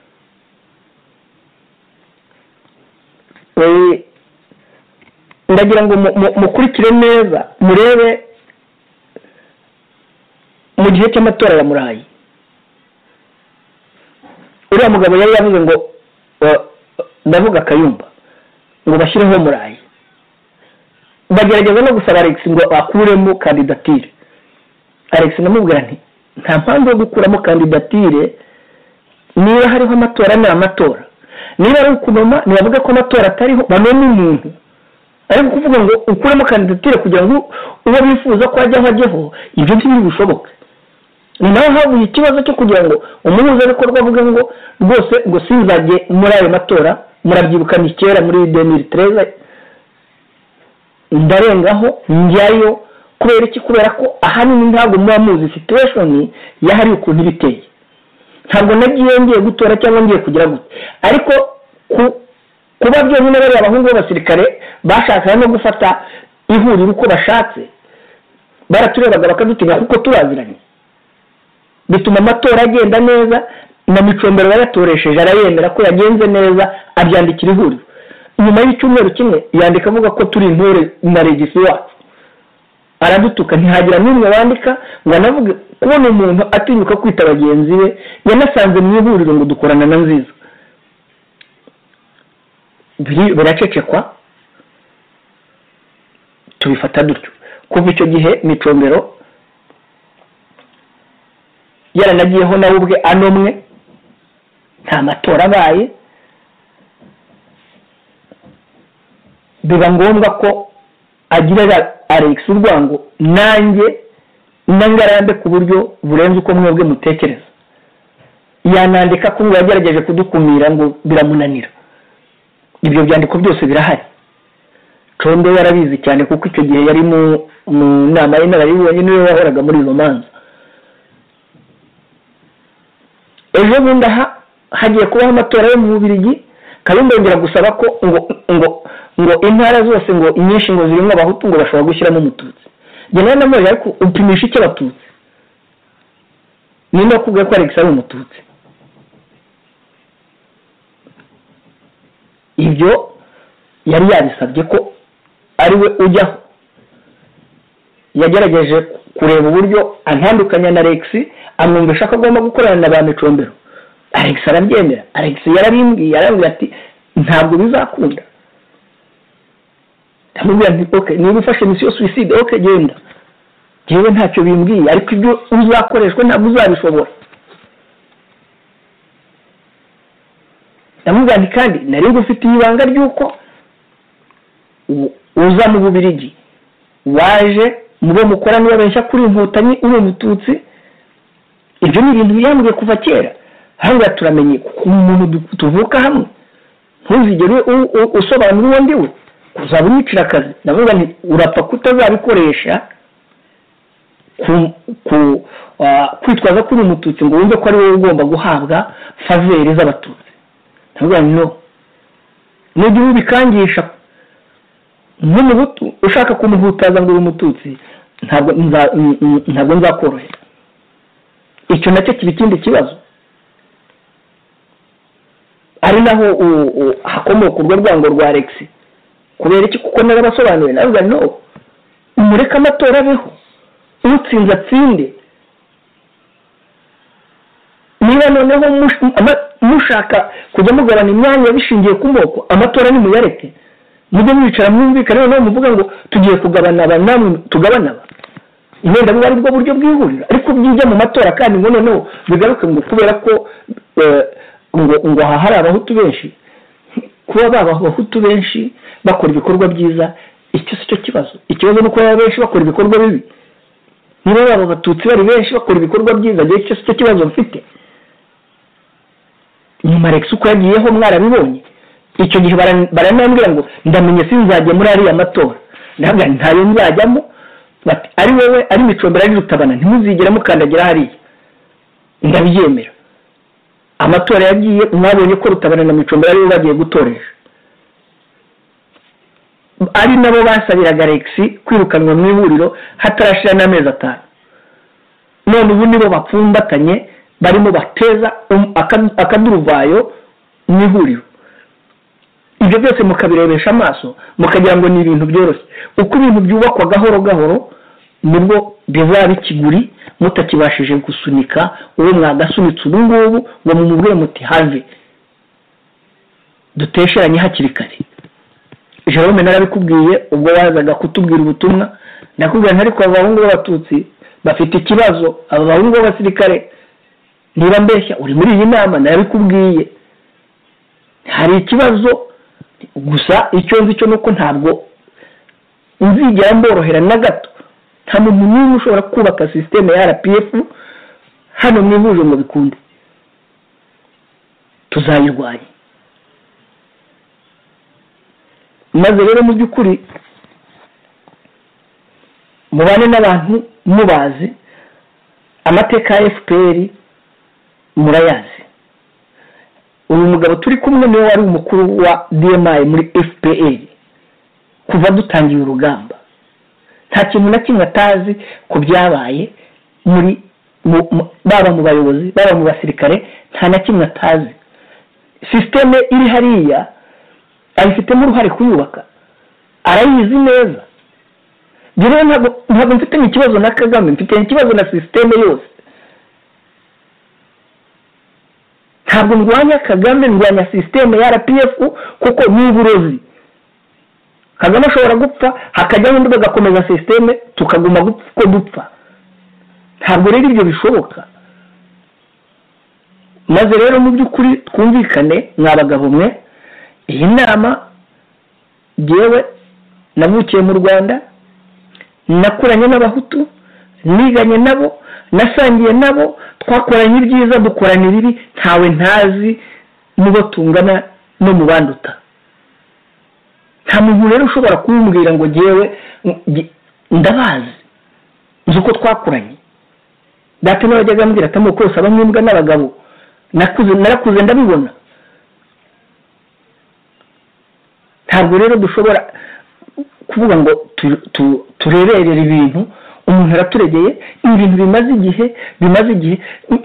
Ndagira ngo mukurikire neza murebe mu gihe cy'amatora ya Murayi, uriya mugabo yari yavuze ngo ndavuga Kayumba ngo bashyireho Murayi, bagerageza no gusaba Alex ngo akuremo kandidatire. Alex namubwira nti nta mpamvu yo gukuramo kandidatire, niba hariho amatora ni amatora, niba ari ukunoma nibavuga ko amatora atariho banone umuntu, ariko kuvuga ngo ukuremo kandidatire kugira ngo uwo bifuza ko ajya hajyeho, ibyo ntibiri bushoboke. Ni naho havuye ikibazo cyo kugira ngo umuhuzabikorwa avuge ngo rwose ngo sinzajye muri ayo matora. Murabyibuka ni kera muri deux mille treize ndarengaho njyayo. Kubera iki? Kubera ko ahanini ntabwo muba muzi situation yahari ukuntu biteye. Ntabwo nagiye ngiye gutora cyangwa ngiye kugira gute, ariko kuba byonyine bari abahungu b'abasirikare bashaka no gufata ihuriro uko bashatse, baraturebaga bakadutinya kuko turaziranye, bituma amatora agenda neza. Na Micombero yaratoresheje arayemera ko yagenze neza, abyandikira ihuriro. Nyuma y'icyumweru kimwe yandika avuga ko turi intore na regisi wacu, aradutuka ntihagira n'umwe wandika ngo anavuge. Kubona umuntu atinyuka kwita bagenzi be, yanasanze mu ihuriro ngo dukorana na Nziza, biracecekwa tubifata dutyo. Kuva icyo gihe Micombero yaranagiyeho nawe ubwe anomwe, nta matora abaye, biba ngombwa ko agira Alex urwango nanjye nangarambe ku buryo burenze uko mwebwe mutekereza. Yanandika ko ngo yagerageje kudukumira ngo biramunanira. Ibyo byandiko byose birahari. Condo yarabizi cyane kuko icyo gihe yari mu nama y'inararibonye niwe wahoraga muri izo manza. Ejo bundi aha hagiye kubaho amatora yo mu Bubiligi, Kayumba yongera gusaba ko ngo ngo ngo intara zose ngo inyinshi ngo zirimo abahutu ngo bashobora gushyiramo umututsi. Njye namwe ariko upimisha icyo abatutsi, ninde kuvuga ko Alex ari umututsi? Ibyo yari yabisabye ko ari we ujyaho. Yagerageje kureba uburyo antandukanya na Alex, amwumvisha ko agomba gukorana na ba Micombero. Alex arabyemera. Alex yarabimbwiye, arambwira ati ntabwo bizakunda. Ndamubwira nti okay, niba ufashe mission suicide okay genda. Jewe ntacyo bimbwiye, ariko ibyo uzakoreshwa ntabwo uzabishobora. Ndamubwira nti kandi nari ngufite ibanga ry'uko uza mu Bubiligi waje mubo mukora niba benshi kuri inkotanyi uri umututsi. Ibyo ni ibintu byambwiye kuva kera. Hanga turamenye umuntu tuvuka hamwe, ntuzigere usobanura uwo ndiwe uzaba unyicira akazi. Ndavuga nti urapfa kutazabikoresha ku ku kwitwaza kuri umututsi ngo wumve ko ari wowe ugomba guhabwa faveri z'abatutsi. Ndavuga nti no, n'igihe ubikangisha nk'umuhutu ushaka kumuhutaza ngo uri umututsi, ntabwo ntabwo nzakorohera. Icyo nacyo kiba ikindi kibazo, ari naho hakomoka urwo rwango rwa Alex. Kubera iki? Kuko narabasobanuye navuga no, umureka amatora abeho, utsinze atsinde. Niba noneho mushaka kujya mugabana imyanya bishingiye ku moko, amatora ni muyareke, mujye mwicara mwumvikane noneho muvuga ngo tugiye kugabana aba namwe tugabana aba. Imenda buba ari bwo buryo bwihurira, ariko byijya mu matora kandi ngo noneho bigaruke ngo kubera ko ngo ngo hari abahutu benshi, kuba baba abahutu benshi bakora ibikorwa byiza, icyo si cyo kibazo. Ikibazo ni uko baba benshi bakora ibikorwa bibi. Niba baba abatutsi bari benshi bakora ibikorwa byiza, icyo si cyo kibazo mfite. Nyuma Alex uko yagiyeho mwarabibonye, icyo gihe baranambwira ngo ndamenye sinzajya muri ariya matora. Ndavuga ntayo nzajyamo, bati ari wowe ari Micombero ari Rutabana ntimuzigera mukandagira hariya. Ndabyemera. Amatora yagiye mwabonye ko Rutabana na Micombero ari bagiye gutoresha, ari nabo basabiraga Alex kwirukanwa mu ihuriro hatarashira n'amezi atanu. None ubu nibo bapfumbatanye barimo bateza akaduruvayo mu ihuriro. Ibyo byose mukabirebesha amaso mukagira ngo ni ibintu byoroshye. Uko ibintu byubakwa gahoro gahoro nibwo bizaba ikiguri, mutakibashije gusunika uwo mwagasunitse ubu ngubu ngo mumubwire muti have dutesheranye hakiri kare. Jerome narabikubwiye ubwo wazaga kutubwira ubutumwa, nakubwira ntari kwa abahungu b'abatutsi bafite ikibazo, aba bahungu b'abasirikare niba mbeshya uri muri iyi nama, narabikubwiye hari ikibazo. Gusa icyo nzi cyo nuko ntabwo nzigera mborohera na gato. Nta muntu n'umwe ushobora kubaka system ya R P F hano mwihuje ngo bikunde. Tuzayirwanya. Maze rero mu by'ukuri mubane n'abantu mubazi, amateka ya F P R murayazi. Uyu mugabo turi kumwe niwe wari umukuru wa D M I muri F P R kuva dutangiye urugamba. Nta kintu na kimwe atazi ku byabaye muri baba mu bayobozi baba mu basirikare, nta na kimwe atazi. System iri hariya ayifitemo uruhare kuyubaka, arayizi neza. Rero ntabwo ntabwo mfite ikibazo na Kagame, mfite ikibazo na system yose. Ntabwo ndwanya Kagame, ndwanya system ya R P F kuko ni uburozi. Kagame ashobora gupfa hakajya undi bagakomeza system tukaguma gupfa ko dupfa. Ntabwo rero ibyo bishoboka. Maze rero mu by'ukuri twumvikane mwabagabo mwe, iyi nama jewe navukiye mu Rwanda, nakuranye n'abahutu, niganye nabo, nasangiye nabo, twakoranye ibyiza dukorana ibibi, ntawe ntazi mubo tungana no mu banduta. Nta muntu rero ushobora kumbwira ngo jewe ndabazi nzi uko twakuranye. Data nawe yajyaga ambwira ati amoko yose abamwimbwa n'abagabo, nakuze narakuze ndabibona. Ntabwo rero dushobora kuvuga ngo tureberera ibintu umuntu araturegeye ibintu bimaze igihe bimaze igihe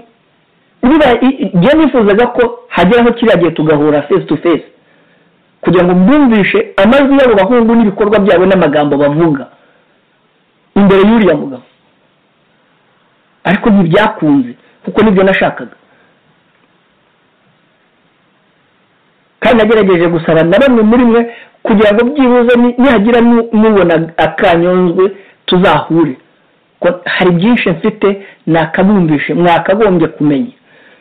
biba nifuzaga ko hageraho kiriya gihe tugahura face to face kugira ngo mbumvishe amajwi y'abo bahungu n'ibikorwa byabo n'amagambo bavuga imbere y'uriya mugabo, ariko ntibyakunze kuko nibyo nashakaga. Kandi nagerageje gusaba na bamwe muri mwe kugira ngo byibuze nihagira nubona akanyonzwe tuzahure, ko hari byinshi mfite nakabumvishe mwakagombye kumenya.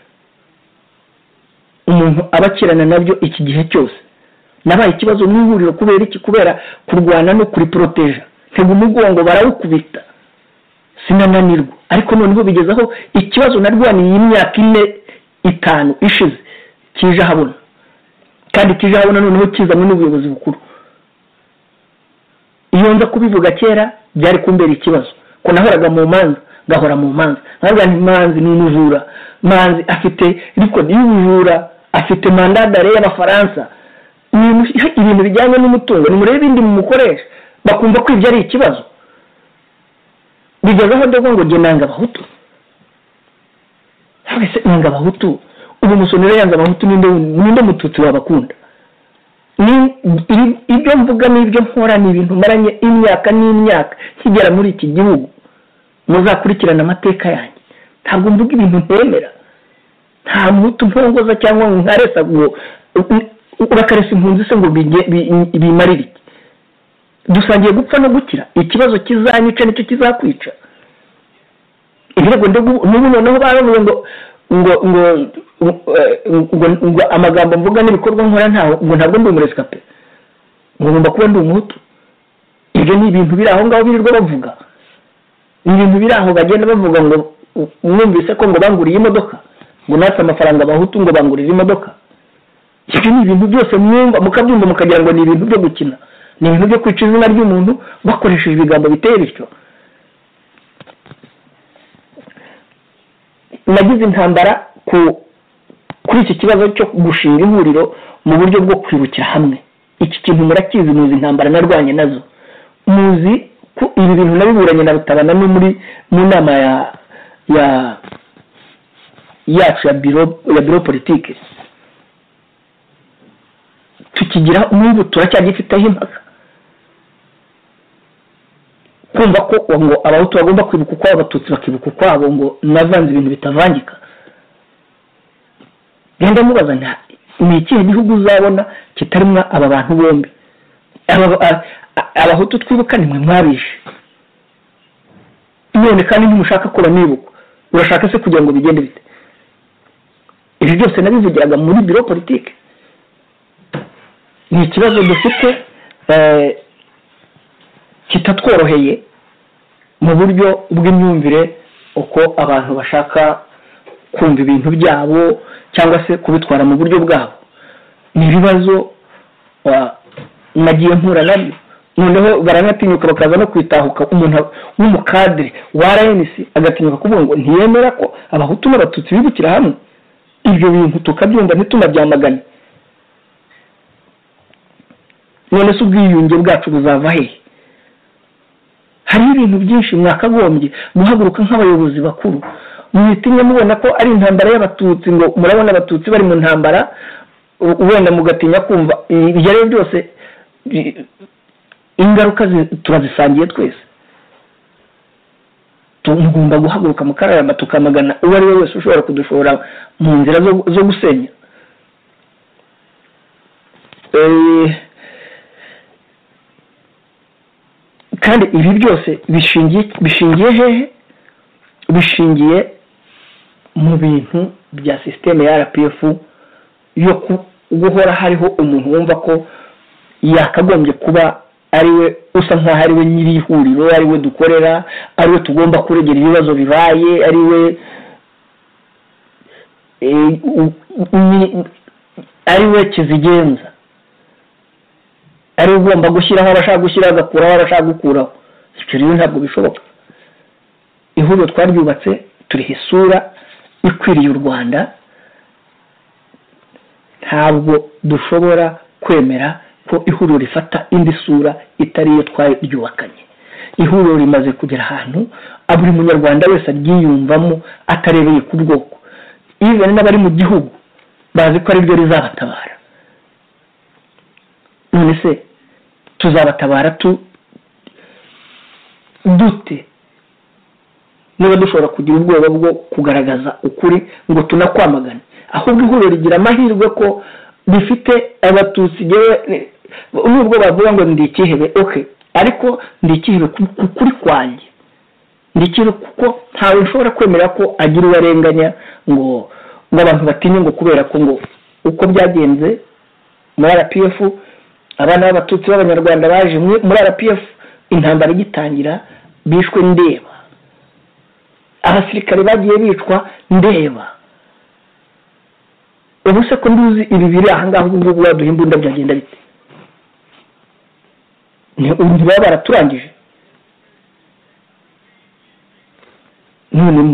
Umuntu abakirana nabyo iki gihe cyose nabaye ikibazo mwihuriro kubera iki? Kubera kurwana no kuri proteja, ntego umugongo barawukubita sinananirwa, ariko none bigezaho ikibazo narwaniye imyaka ine itanu ishize kije habona, kandi kije habona noneho kizamwe n'ubuyobozi bukuru. Iyo nza kubivuga kera byari kumbera ikibazo ko nahoraga mu manza, gahora mu manza nkaga ni manzi ni umujura, manzi afite record y'ubujura, afite mandadare y'abafaransa, ibintu bijyanye n'umutungo ni murebe indi mu mukoresha bakumva ko ibyo ari ikibazo. bigezaho ndavuga ngo jye nanga abahutu habese nanga abahutu ubu musonera yanga abahutu ninde ninde mututsi wabakunda ni ibyo mvuga n'ibyo nkora ni ibintu maranye imyaka n'imyaka kigera muri iki gihugu muzakurikirana amateka yanjye ntabwo mvuga ibintu ntemera nta mutu mpongoza cyangwa nkaresa ngo urakaresa impunzi se ngo bimarire iki dusangiye gupfa no gukira ikibazo kizanyica nicyo kizakwica ibirego n'ubu noneho baravuze ngo ngo ngo ngo amagambo mvuga n'ibikorwa nkora ntaho ngo ntabwo ndi umuresikape ngo ngomba kuba ndi umuhutu ibyo ni ibintu biri aho ngaho birirwa bavuga ni ibintu biri aho bagenda bavuga ngo mwumvise ko ngo banguriye imodoka ngo natwe amafaranga abahutu ngo bangurire imodoka ibyo ni ibintu byose mwumva mukabyumva mukagira ngo ni ibintu byo gukina ni ibintu byo kwica izina ry'umuntu bakoresheje ibigambo biteye bityo nagize intambara ku kuri iki kibazo cyo gushinga ihuriro mu buryo bwo kwibukira hamwe iki kintu murakizi muzi intambara narwanye nazo muzi ko ibi bintu nabiburanye na Rutabana no muri mu nama ya ya yacu ya biro ya biro politike tukigira n'ubu turacyagifiteho impaka kumva ko ngo abahutu bagomba kwibuka uko abatutsi bakibuka ukwabo ngo navanze ibintu bitavangika genda mubaza nta ni ikihe gihugu uzabona kitarimo aba bantu bombi abahutu twibuka nimwe mwabishe none kandi ntimushaka ko banibuka urashaka se kugira ngo bigende bite ibi byose nabivugiraga muri biro politike ni ikibazo dufite kitatworoheye mu buryo bw'imyumvire uko abantu bashaka kumva ibintu byabo cyangwa se kubitwara mu buryo bwabo ni ibibazo nagiye mpura nabyo noneho baranatinyuka bakaza no kwitahuka umuntu w'umukadire wa R N C agatinyuka kuvuga ngo ntiyemera ko abahutu n'abatutsi bibukira hamwe ibyo bintu tukabyumva ntitunabyamagane none se ubwiyunge bwacu buzava hehe hari ibintu byinshi mwakagombye muhaguruka nk'abayobozi bakuru mwitinye mubona ko ari intambara y'abatutsi ngo murabona abatutsi bari mu ntambara wenda mugatinya kumva ibyo rero byose ingaruka turazisangiye twese tugomba guhaguruka mu kararama tukamagana uwo ari we wese ushobora kudushora mu nzira zo gusenya kandi ibi byose bishingiye bishingiye hehe bishingiye mu bintu bya systeme ya R P F yo guhora hariho umuntu wumva ko yakagombye kuba ari we usa nkaho ari we nyiri ihuriro ari we dukorera ari we tugomba kuregera ibibazo bibaye ari we ari we kizigenza ari ugomba gushyiraho abashaka gushyiraho agakuraho abashaka gukuraho ibyo rero ntabwo bishoboka ihuriro twaryubatse turiho isura ikwiriye u Rwanda ntabwo dushobora kwemera ko ihuriro rifata indi sura itari iyo twaryubakanye ihuriro rimaze kugera ahantu buri munyarwanda wese aryiyumvamo atarebeye ku bwoko even n'abari mu gihugu bazi ko ari byo rizabatabara none se tuzabatabara tu dute niba dushobora kugira ubwoba bwo kugaragaza ukuri ngo tunakwamagane ahubwo ihuriro rigira amahirwe ko bifite abatutsi nubwo bavuga ngo ndi ikihebe okay ariko ndi ikihebe kuri kwanjye ndi ikihebe kuko ntawe nshobora kwemera ko agira uwarenganya ngo ngo abantu batinye ngo kubera ko ngo uko byagenze muri R P F abana b'abatutsi b'abanyarwanda baje muri R P F intambara igitangira bishwe ndeba abasirikare bagiye bicwa ndeba ubu se ko nduzi ibi biri aha ngaho ubwo baduha imbunda byagenda bite ni undi baba baraturangije none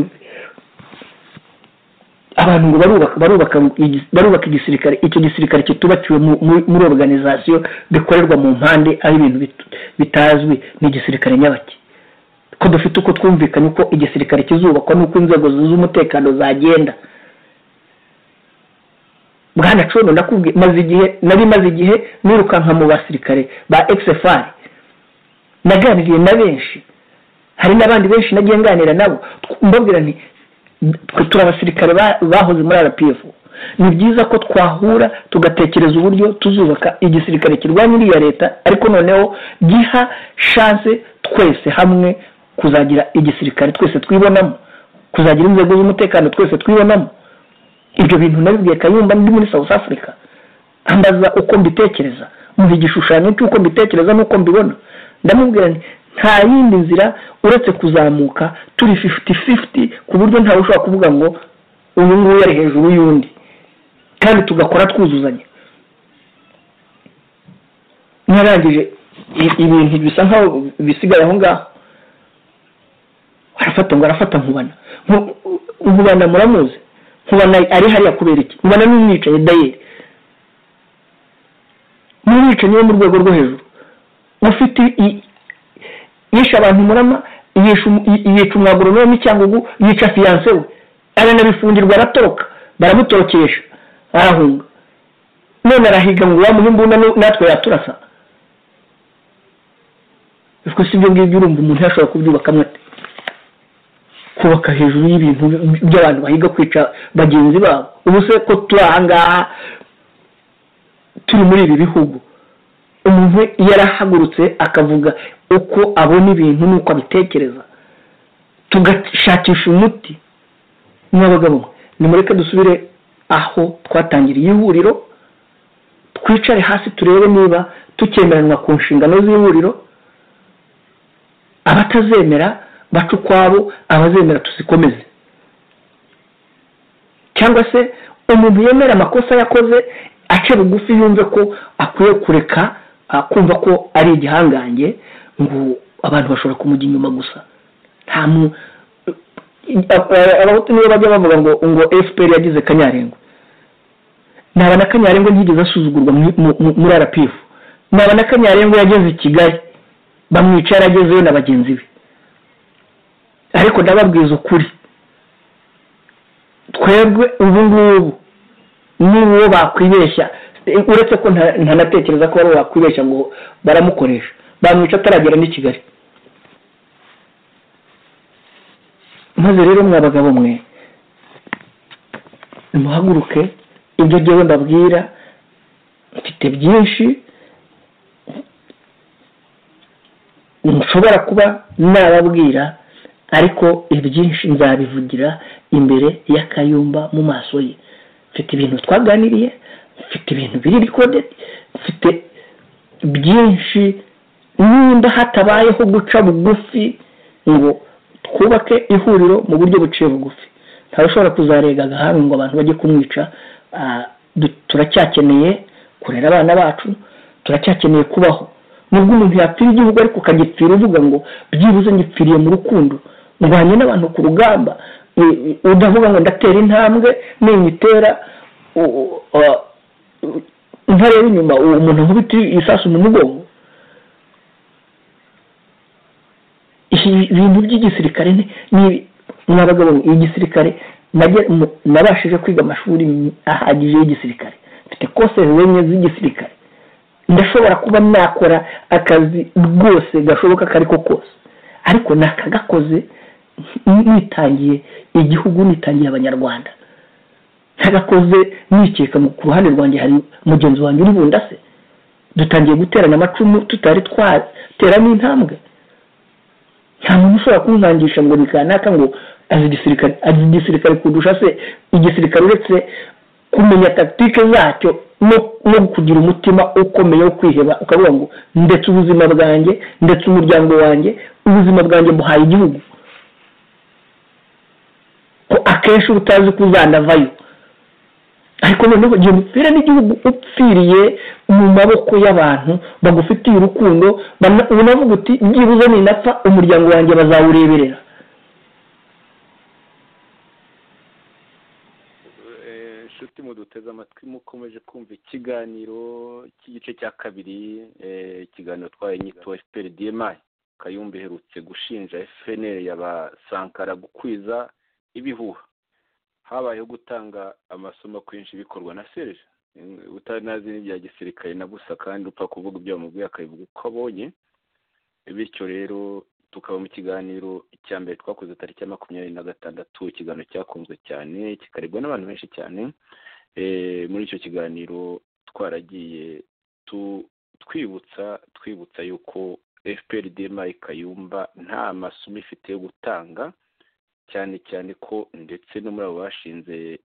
abantu ngo barubaka barubaka barubaka igisirikare icyo gisirikare kitubakiwe muri organisation bikorerwa mu mpande ari ibintu bitazwi ni igisirikare nyabaki ko dufite uko twumvikanye uko igisirikare kizubakwa n'uko inzego z'umutekano zagenda. Bwana Cono nakubwiye maze igihe nari maze igihe nirukanka mu basirikare ba X F R, naganiriye na benshi, hari n'abandi benshi nagiye nganira nabo mbabwira nti turi abasirikare bahoze muri R P F, ni byiza ko twahura tugatekereza uburyo tuzubaka igisirikare kirwanya iriya leta, ariko noneho giha chance twese hamwe kuzagira igisirikare twese twibonamo, kuzagira inzego z'umutekano twese twibonamo. Ibyo bintu nabibwiye Kayumba ndi muri South Africa, ambaza uko mbitekereza, mu igishushanyo cy'uko mbitekereza n'uko mbibona. Ndamubwira nti nta yindi nzira uretse kuzamuka turi fifty fifty, ku buryo ntawe ushobora kuvuga ngo uyu nguyu ari hejuru y'undi, kandi tugakora twuzuzanya. Narangije ibintu bisa nkaho bisigaye aho ngaho, arafata ngo arafata Nkubana. Nkubana muramuzi? Nkubana ari hariya kubera iki? Nkubana n'umwicaye dayeri, n'umwicaye wo mu rwego rwo hejuru, ufite yisha abantu Murama, yica umwagoronome cyangwa yica fiyanse we, aranabifungirwa aratoroka, baramutorokesha arahunga, none arahiga ngo wamuhe imbunda natwe yaturasa. Ubwo si ibyo ngibyo urumva umuntu yashobora kubyubaka mwate, kubaka hejuru y'ibintu by'abantu bahiga kwica bagenzi babo. Ubu se ko turi aha ngaha turi muri ibi bihugu, umuntu yarahagurutse akavuga uko abona ibintu n'uko abitekereza, tugashakisha umuti. Mwabagabo, nimureke dusubire aho twatangiriye ihuriro, twicare hasi turebe niba tukemeranwa ku nshingano z'ihuriro, abatazemera baca ukwabo, abazemera tuzikomeze. Cyangwa se umuntu yemera amakosa yakoze ace bugufi, yumve ko akwiye kureka kumva ko ari igihangange, ngo abantu bashobora kumujya inyuma gusa. Nta mu abahutu nibo bajya bavuga ngo ngo F P R yagize Kanyarengwa. Naba na Kanyarengwa ntiyigeze asuzugurwa muri R P F. Naba na Kanyarengwa yageze i Kigali, bamwicara agezeyo na bagenzi be. Ariko ndababwiza ukuri, twebwe ubu ngubu nibo bakwibeshya, uretse ko ntanatekereza ko bari bakwibeshya ngo baramukoresha, bamwica ataragera n'i Kigali. Maze rero mwabagabo mwe, muhaguruke. Ibyo jyewe ndabwira mfite byinshi nshobora kuba nababwira, ariko ibyinshi nzabivugira imbere ya Kayumba mu maso ye. Mfite ibintu twaganiriye, mfite ibintu biri recorded, mfite byinshi. Nimba hatabayeho guca bugufi ngo twubake ihuriro mu buryo buciye bugufi, ntawe ushobora kuzarega agahanga ngo abantu bajye kumwica. Turacyakeneye kurera abana bacu, turacyakeneye kubaho. Nubwo umuntu yapfira igihugu ariko ukagipfira uvuga ngo byibuze ngipfiriye mu rukundo, ndwanye n'abantu ku rugamba, udavuga ngo ndatera intambwe ninyitera ntareba inyuma umuntu nkubita isasu mu mugongo. Ibintu by'igisirikare ni mwabagabo, igisirikare nabashije kwiga amashuri ahagije y'igisirikare, mfite kose zenye z'igisirikare, ndashobora kuba nakora akazi rwose gashoboka kariko kose, ariko nakagakoze nitangiye igihugu, nitangiye abanyarwanda. Ntagakoze nikeka ku ruhande rwanjye hari mugenzi wanjye uri bundase, dutangiye guterana amacumu tutari twatera n'intambwe. Nta muntu ushobora kunkangisha ngo nikanaka ngo azi igisirikare azi igisirikare kudusha se. Igisirikare uretse kumenya taktike zacyo no kugira umutima ukomeye wo kwiheba, ukavuga ngo ndetse ubuzima bwanjye, ndetse umuryango wanjye, ubuzima bwanjye muhaye igihugu, ko akenshi utazi kuzanavayo. Ariko noneho ugiye mupfira n'igihugu upfiriye mu maboko y'abantu bagufitiye urukundo, unavuga uti byibuze ninapfa umuryango wanjye bazawureberera. Inshuti muduteze amatwi mukomeje kumva ikiganiro cy'igice cya kabiri, ikiganiro twaye nyito F P R D M I. Kayumba iherutse gushinja F N L yaba Sankara gukwiza ibihuha, habayeho gutanga amasomo kwinshi bikorwa na Serge utanazi n'ibya gisirikare na gusa kandi upfa kuvuga ibyo bamubwiye akabivuga uko abonye. Bityo rero tukaba mu kiganiro cya mbere twakoze tariki ya makumyabiri na gatandatu, ikiganiro cyakunzwe cyane kikarebwa n'abantu benshi cyane. Muri icyo kiganiro twaragiye twibutsa twibutsa yuko F P R D M I Kayumba nta masomo ifite yo gutanga, cyane cyane ko ndetse no muri abo bashinze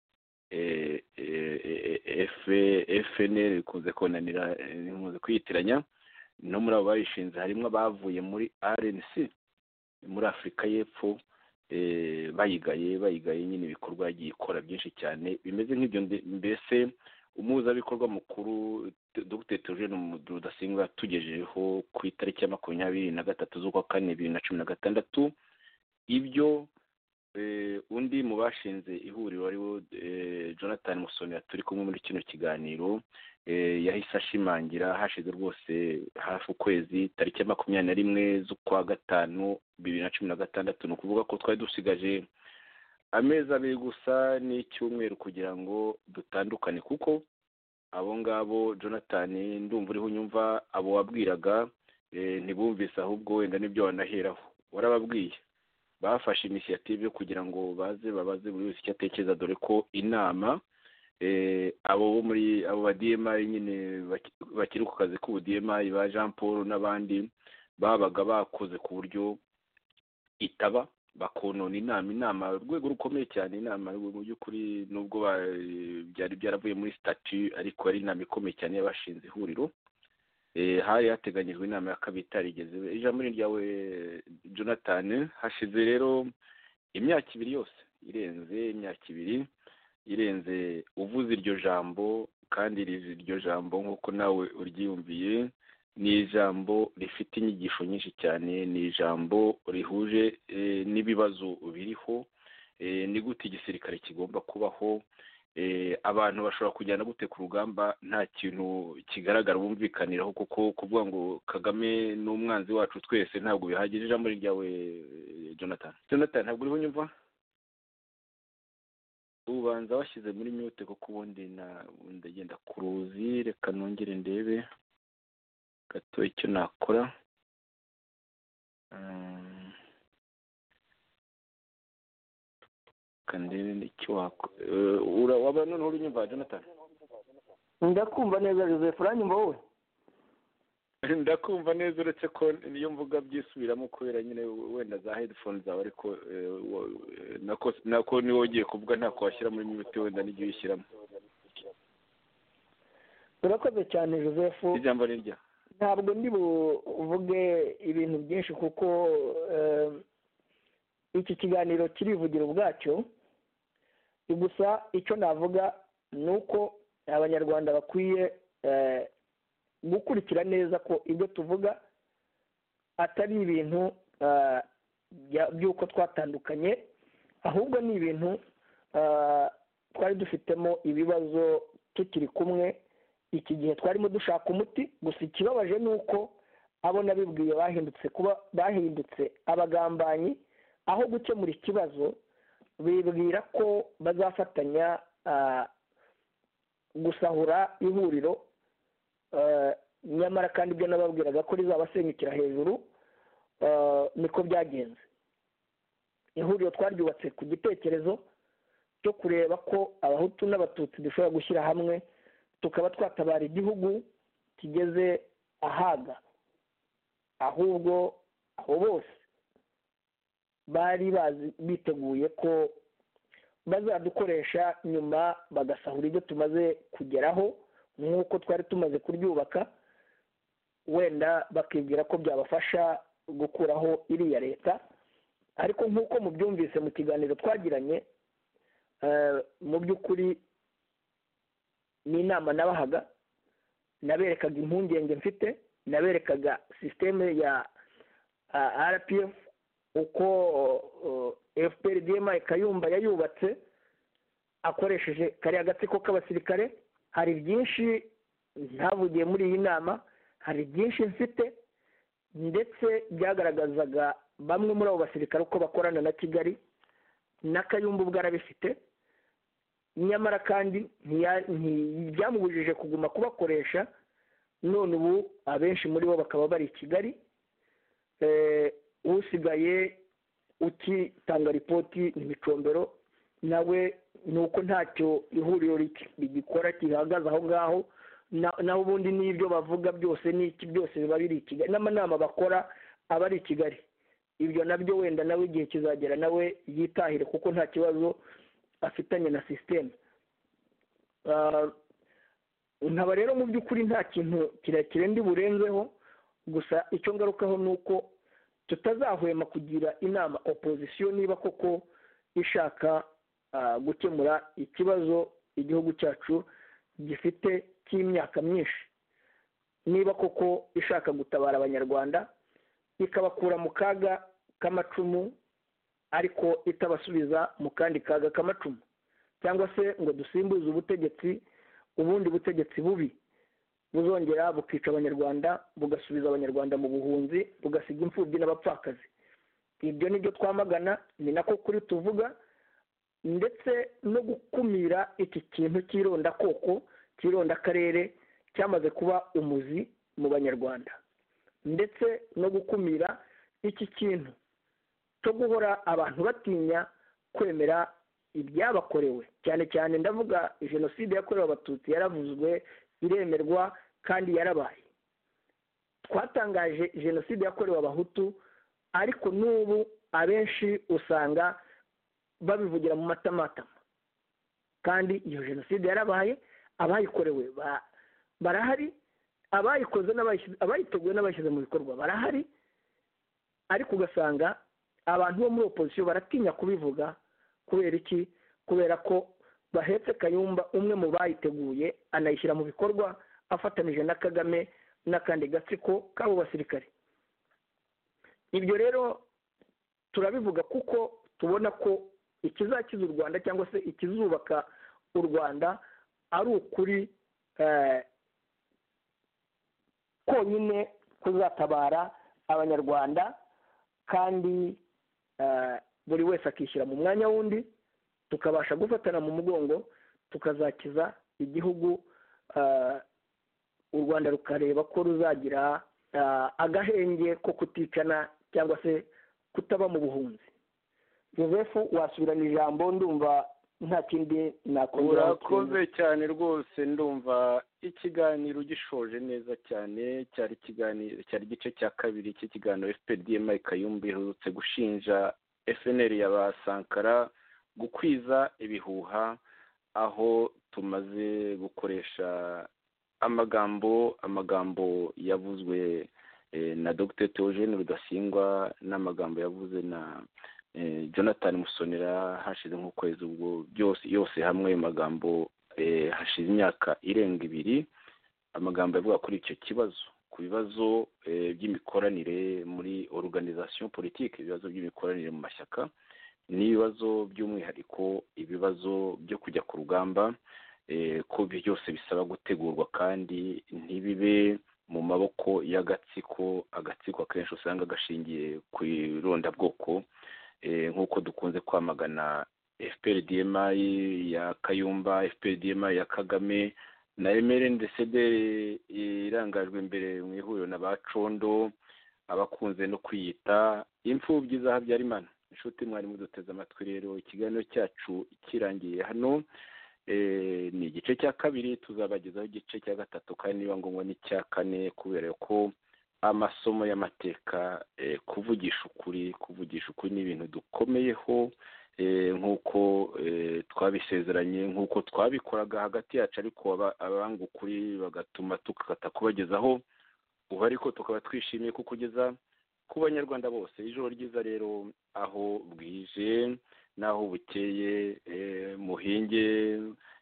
F N L bikunze konanira bikunze kwiyitiranya, no muri abo bayishinze harimo abavuye muri R N C muri Afurika y'Epfo, bayigaye bayigaye nyine ibikorwa yagiye ikora byinshi cyane bimeze nk'ibyo. Mbese umuhuzabikorwa mukuru Dr Theogene Rudasingwa tugejejeho ku itariki ya makumyabiri na gatatu z'ukwa kane bibiri na cumi na gatandatu ibyo undi mu bashinze ihuriro ariwo Jonathan Musonera turi kumwe muri kino kiganiro yahise ashimangira hashize rwose hafi ukwezi, tariki ya makumyabiri na rimwe z'ukwa gatanu bibiri na cumi na gatandatu. Ni ukuvuga ko twari dusigaje amezi abiri gusa n'icyumweru kugira ngo dutandukane, kuko abo ngabo Jonathan ndumva uriho unyumva, abo wabwiraga ntibumvise, ahubwo wenda nibyo wanaheraho warababwiye. Bafashe initiative yo kugira ngo baze babaze buri wese icyo atekereza, dore ko inama abo bo muri abo ba D M I nyine bakiri ku kazi k'ubu D M I ba Jean Paul n'abandi babaga bakoze ku buryo itaba bakonona inama inama urwego rukomeye cyane. Inama mu by'ukuri nubwo byari byaravuye muri statut, ariko ari inama ikomeye cyane y'abashinze ihuriro. Hari hateganyijwe inama ya kabiri itarigeze. Ijambo ryawe Jonathan, hashize rero imyaka ibiri yose irenze imyaka ibiri irenze uvuze iryo jambo, kandi iryo jambo nk'uko nawe uryiyumviye ni ijambo rifite inyigisho nyinshi cyane, ni ijambo rihuje n'ibibazo biriho. Ni gute igisirikare kigomba kubaho, abantu bashobora kujyana gute ku rugamba nta kintu kigaragara bumvikaniraho, kuko kuvuga ngo Kagame ni umwanzi wacu twese ntabwo bihagije. Ijambo ryawe Jonathan. Jonathan ntabwo uriho unyumva? Ubanza washyize muri mute, kuko ubundi na ndagenda ku ruzi. Reka nongere ndebe gato icyo nakora. Kandebe icyo wakora. Waba noneho urunyumva Jonathan? Ndakumva neza Joseph, uranyumva wowe? Ndakumva neza, uretse ko niyo mvuga byisubiramo kubera nyine wenda za headphones zawe, ariko nako nako niwo ugiye kuvuga ntako washyira muri mute, wenda n'igihe uyishyiramo. Urakoze cyane Joseph. Ijambo ni rya. Ntabwo ndi buvuge ibintu byinshi kuko iki kiganiro kirivugira ubwacyo. Gusa icyo navuga ni uko abanyarwanda bakwiye gukurikira neza ko ibyo tuvuga atari ibintu by'uko twatandukanye, ahubwo ni ibintu twari dufitemo ibibazo tukiri kumwe. Iki gihe twarimo dushaka umuti, gusa ikibabaje ni uko abo nabibwiye bahindutse kuba bahindutse abagambanyi. Aho gukemura ikibazo bibwira ko bazafatanya gusahura ihuriro, nyamara kandi ibyo nababwiraga ko rizabasenyukira hejuru niko byagenze. Ihuriro twaryubatse ku gitekerezo cyo kureba ko abahutu n'abatutsi dushobora gushyira hamwe tukaba twatabara igihugu kigeze ahaga. Ahubwo abo bose bari bazi biteguye ko bazadukoresha nyuma bagasahura ibyo tumaze kugeraho nk'uko twari tumaze kuryubaka, wenda bakibwira ko byabafasha gukuraho iriya leta. Ariko nk'uko mubyumvise mu kiganiro twagiranye, mu by'ukuri ni inama nabahaga, naberekaga impungenge mfite, naberekaga sisiteme ya R P F uko F P R D M I Kayumba yayubatse akoresheje kariya gatsiko k'abasirikare. Hari byinshi ntavugiye muri iyi nama, hari byinshi mfite ndetse byagaragazaga bamwe muri abo basirikare uko bakorana na Kigali na Kayumba ubwo arabifite, nyamara kandi ntibyamubujije kuguma kubakoresha. None ubu abenshi muri bo bakaba bari i Kigali, usigaye ukitanga ripoti ni Micombero, nawe ni uko ntacyo ihuriro rigikora gihagaze aho ngaho, naho ubundi n'ibyo bavuga byose n'iki byose biba biri i Kigali, n'amanama bakora aba ari i Kigali. Ibyo nabyo wenda nawe igihe kizagera nawe yitahire kuko nta kibazo afitanye na sisiteme. Nkaba rero mu by'ukuri nta kintu kirekire ndi burenzeho, gusa icyo ngarukaho ni uko tutazahwema kugira inama opozisiyo niba koko ishaka gukemura ikibazo igihugu cyacu gifite cy'imyaka myinshi, niba koko ishaka gutabara abanyarwanda ikabakura mu kaga k'amacumu ariko itabasubiza mu kandi kaga k'amacumu, cyangwa se ngo dusimbuze ubutegetsi ubundi butegetsi bubi buzongera bukica abanyarwanda bugasubiza abanyarwanda mu buhunzi bugasiga imfubyi n'abapfakazi. Ibyo nibyo twamagana, ni nako kuri tuvuga, ndetse no gukumira iki kintu cy'ironda koko cy'ironda akarere cyamaze kuba umuzi mu banyarwanda, ndetse no gukumira iki kintu cyo guhora abantu batinya kwemera ibyabakorewe, cyane cyane ndavuga jenoside yakorewe abatutsi yaravuzwe iremerwa kandi yarabaye. Twatangaje jenoside yakorewe abahutu, ariko n'ubu abenshi usanga babivugira mu matamatama, kandi iyo jenoside yarabaye, abayikorewe barahari, abayikoze abayiteguye n'abashyize mu bikorwa barahari, ariko ugasanga abantu bo muri opozisiyo baratinya kubivuga. Kubera iki? Kubera ko bahetse Kayumba, umwe mu bayiteguye anayishyira mu bikorwa afatanije na Kagame n'akandi gatsiko k'abo basirikare. Ibyo rero turabivuga kuko tubona ko ikizakiza u Rwanda cyangwa se ikizubaka u Rwanda ari ukuri konyine kuzatabara abanyarwanda, kandi buri wese akishyira mu mwanya wundi, tukabasha gufatana mu mugongo tukazakiza igihugu, u Rwanda rukareba ko ruzagira agahenge ko kuticana cyangwa se kutaba mu buhunzi. Joseph, wasubirana ijambo, ndumva nta kindi nakongera. Urakoze cyane rwose, ndumva ikiganiro gishoje neza cyane. Cyari ikiganiro, cyari igice cya kabiri cy'ikiganiro F P R D M I Kayumba iherutse gushinja F N L ya Sankara gukwiza ibihuha, aho tumaze gukoresha amagambo amagambo yavuzwe na Dr Theogene Rudasingwa n'amagambo yavuze na Jonathan Musonera hashize nk'ukwezi, ubwo byose yose hamwe magambo hashize imyaka irenga ibiri, amagambo yavuga kuri icyo kibazo, ku bibazo by'imikoranire muri organisation politique, ibibazo by'imikoranire mu mashyaka, n'ibibazo by'umwihariko ibibazo byo kujya ku rugamba, ko byose bisaba gutegurwa kandi ntibibe mu maboko y'agatsiko. Agatsiko akenshi usanga gashingiye ku irondabwoko, nk'uko dukunze kwamagana F P R D M I ya Kayumba, F P R D M I ya Kagame na M R N D C D irangajwe imbere mu ihuriro na Bacondo, abakunze no kwiyita imfubyi za Habyarimana. Inshuti mwari muduteze amatwi, rero ikiganiro cyacu kirangiye hano. Ni igice cya kabiri, tuzabagezaho igice cya gatatu kandi niba ngombwa n'icya kane, kubera ko amasomo y'amateka, kuvugisha ukuri kuvugisha ukuri ni ibintu dukomeyeho, nk'uko twabisezeranye, nk'uko twabikoraga hagati yacu, ariko abanga ukuri bagatuma tukata kubagezaho ubu, ariko tukaba twishimiye kukugeza ku banyarwanda bose. Ijoro ryiza rero, aho bwije n'aho bukeye, muhinge,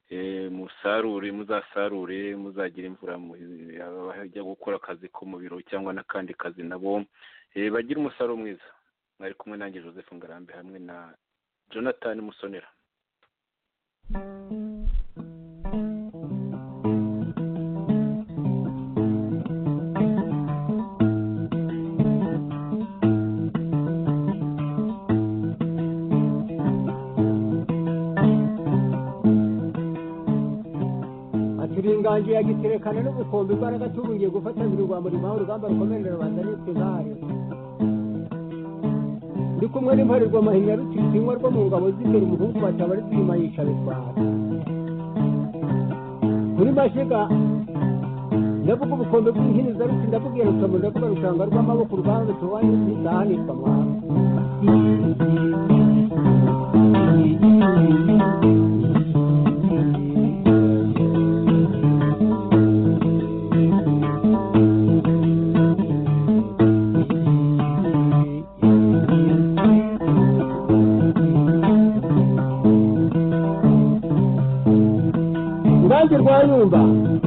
musarure, muzasarure, muzagira imvura, abajya gukora akazi ko mu biro cyangwa n'akandi kazi nabo bagira umusaruro mwiza. Mwari kumwe nanjye Joseph Ngarambe hamwe na Jonathan Musonera. inganji yagiterekana n'ubukombe imbaraga tubungiye gufatanira urwambo rimaho urugamba rukomerera rubanda nitwe ntare ndi kumwe n'imparirwa mahinya rutitinywa rwo mu ngabo z'imbere umuhungu bataba ari twima yica bitwara kuri mashiga ndavuga ubukombe bw'inkiniza ruti ndabubwira rutomo ndavuga rushanga rw'amaboko urwanda tuwanye ntizahanirwa mwana Ngange rwayumba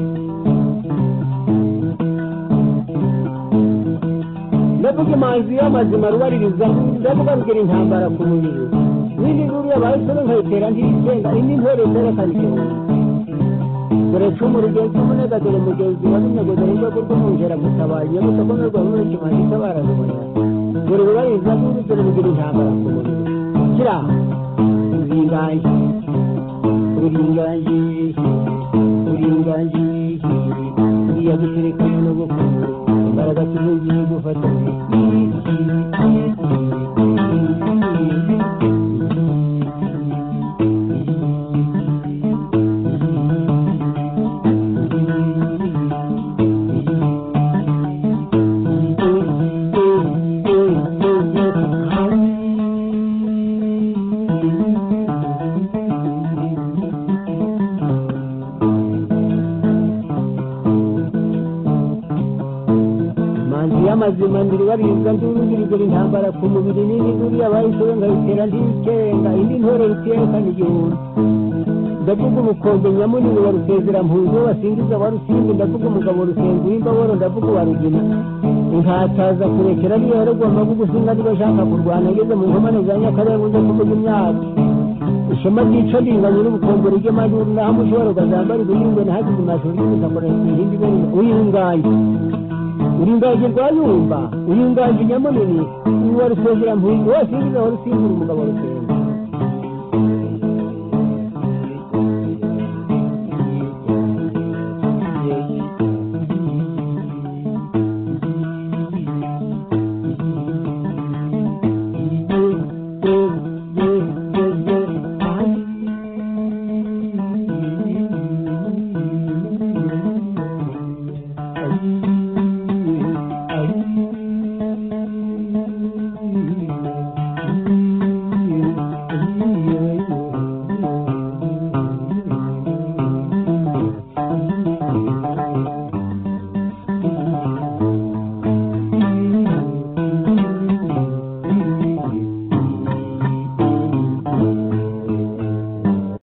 ndavuga imanzi y'amazima rubaririza ndavuga rugira intambara ku mubiri n'indi nkuru y'abahise nkayitera ntiyigenga indi ntore zerekana igihumbi dore cumu rugenzi umunega dore mugenzi wa runego dore urwego rw'umwungera gutabaye nyabusa ko n'urwa muri kimanzi itabara rubona dore rubaririza n'indi dore rugira intambara ku mubiri kira uringange uringange uringange uriya guterekana no gukunda imbaraga tubugiye gufatanya amazima ndiri barinza ndurugirigura intambara ku mubiri n'indi nduri y'abahise ngayitera ndikenga indi ntore rutiyekana igihumbi ndavuga ubukombe nyamunini wa rusezera-mpunzi wasingiza wa rusimbi ndavuga umugabo rusenga w'imbaboro ndavuga uwa rugina inkataza kurekera niyo yaragomba gugusinga niba ashaka kurwana ageze mu nkomane za nyakarenga uze kuvuga imyaka ishema ryica ringanye n'ubukombe ry'amajuru naho mushobora ukazambara ibihingwe nahagize amashuri y'ubutambara ihindi bene uyinganye uringaje rwayumba uringaje nyamunini uwa rusezera-mpunzi wasingiza wa rusimbura umugabo rusenga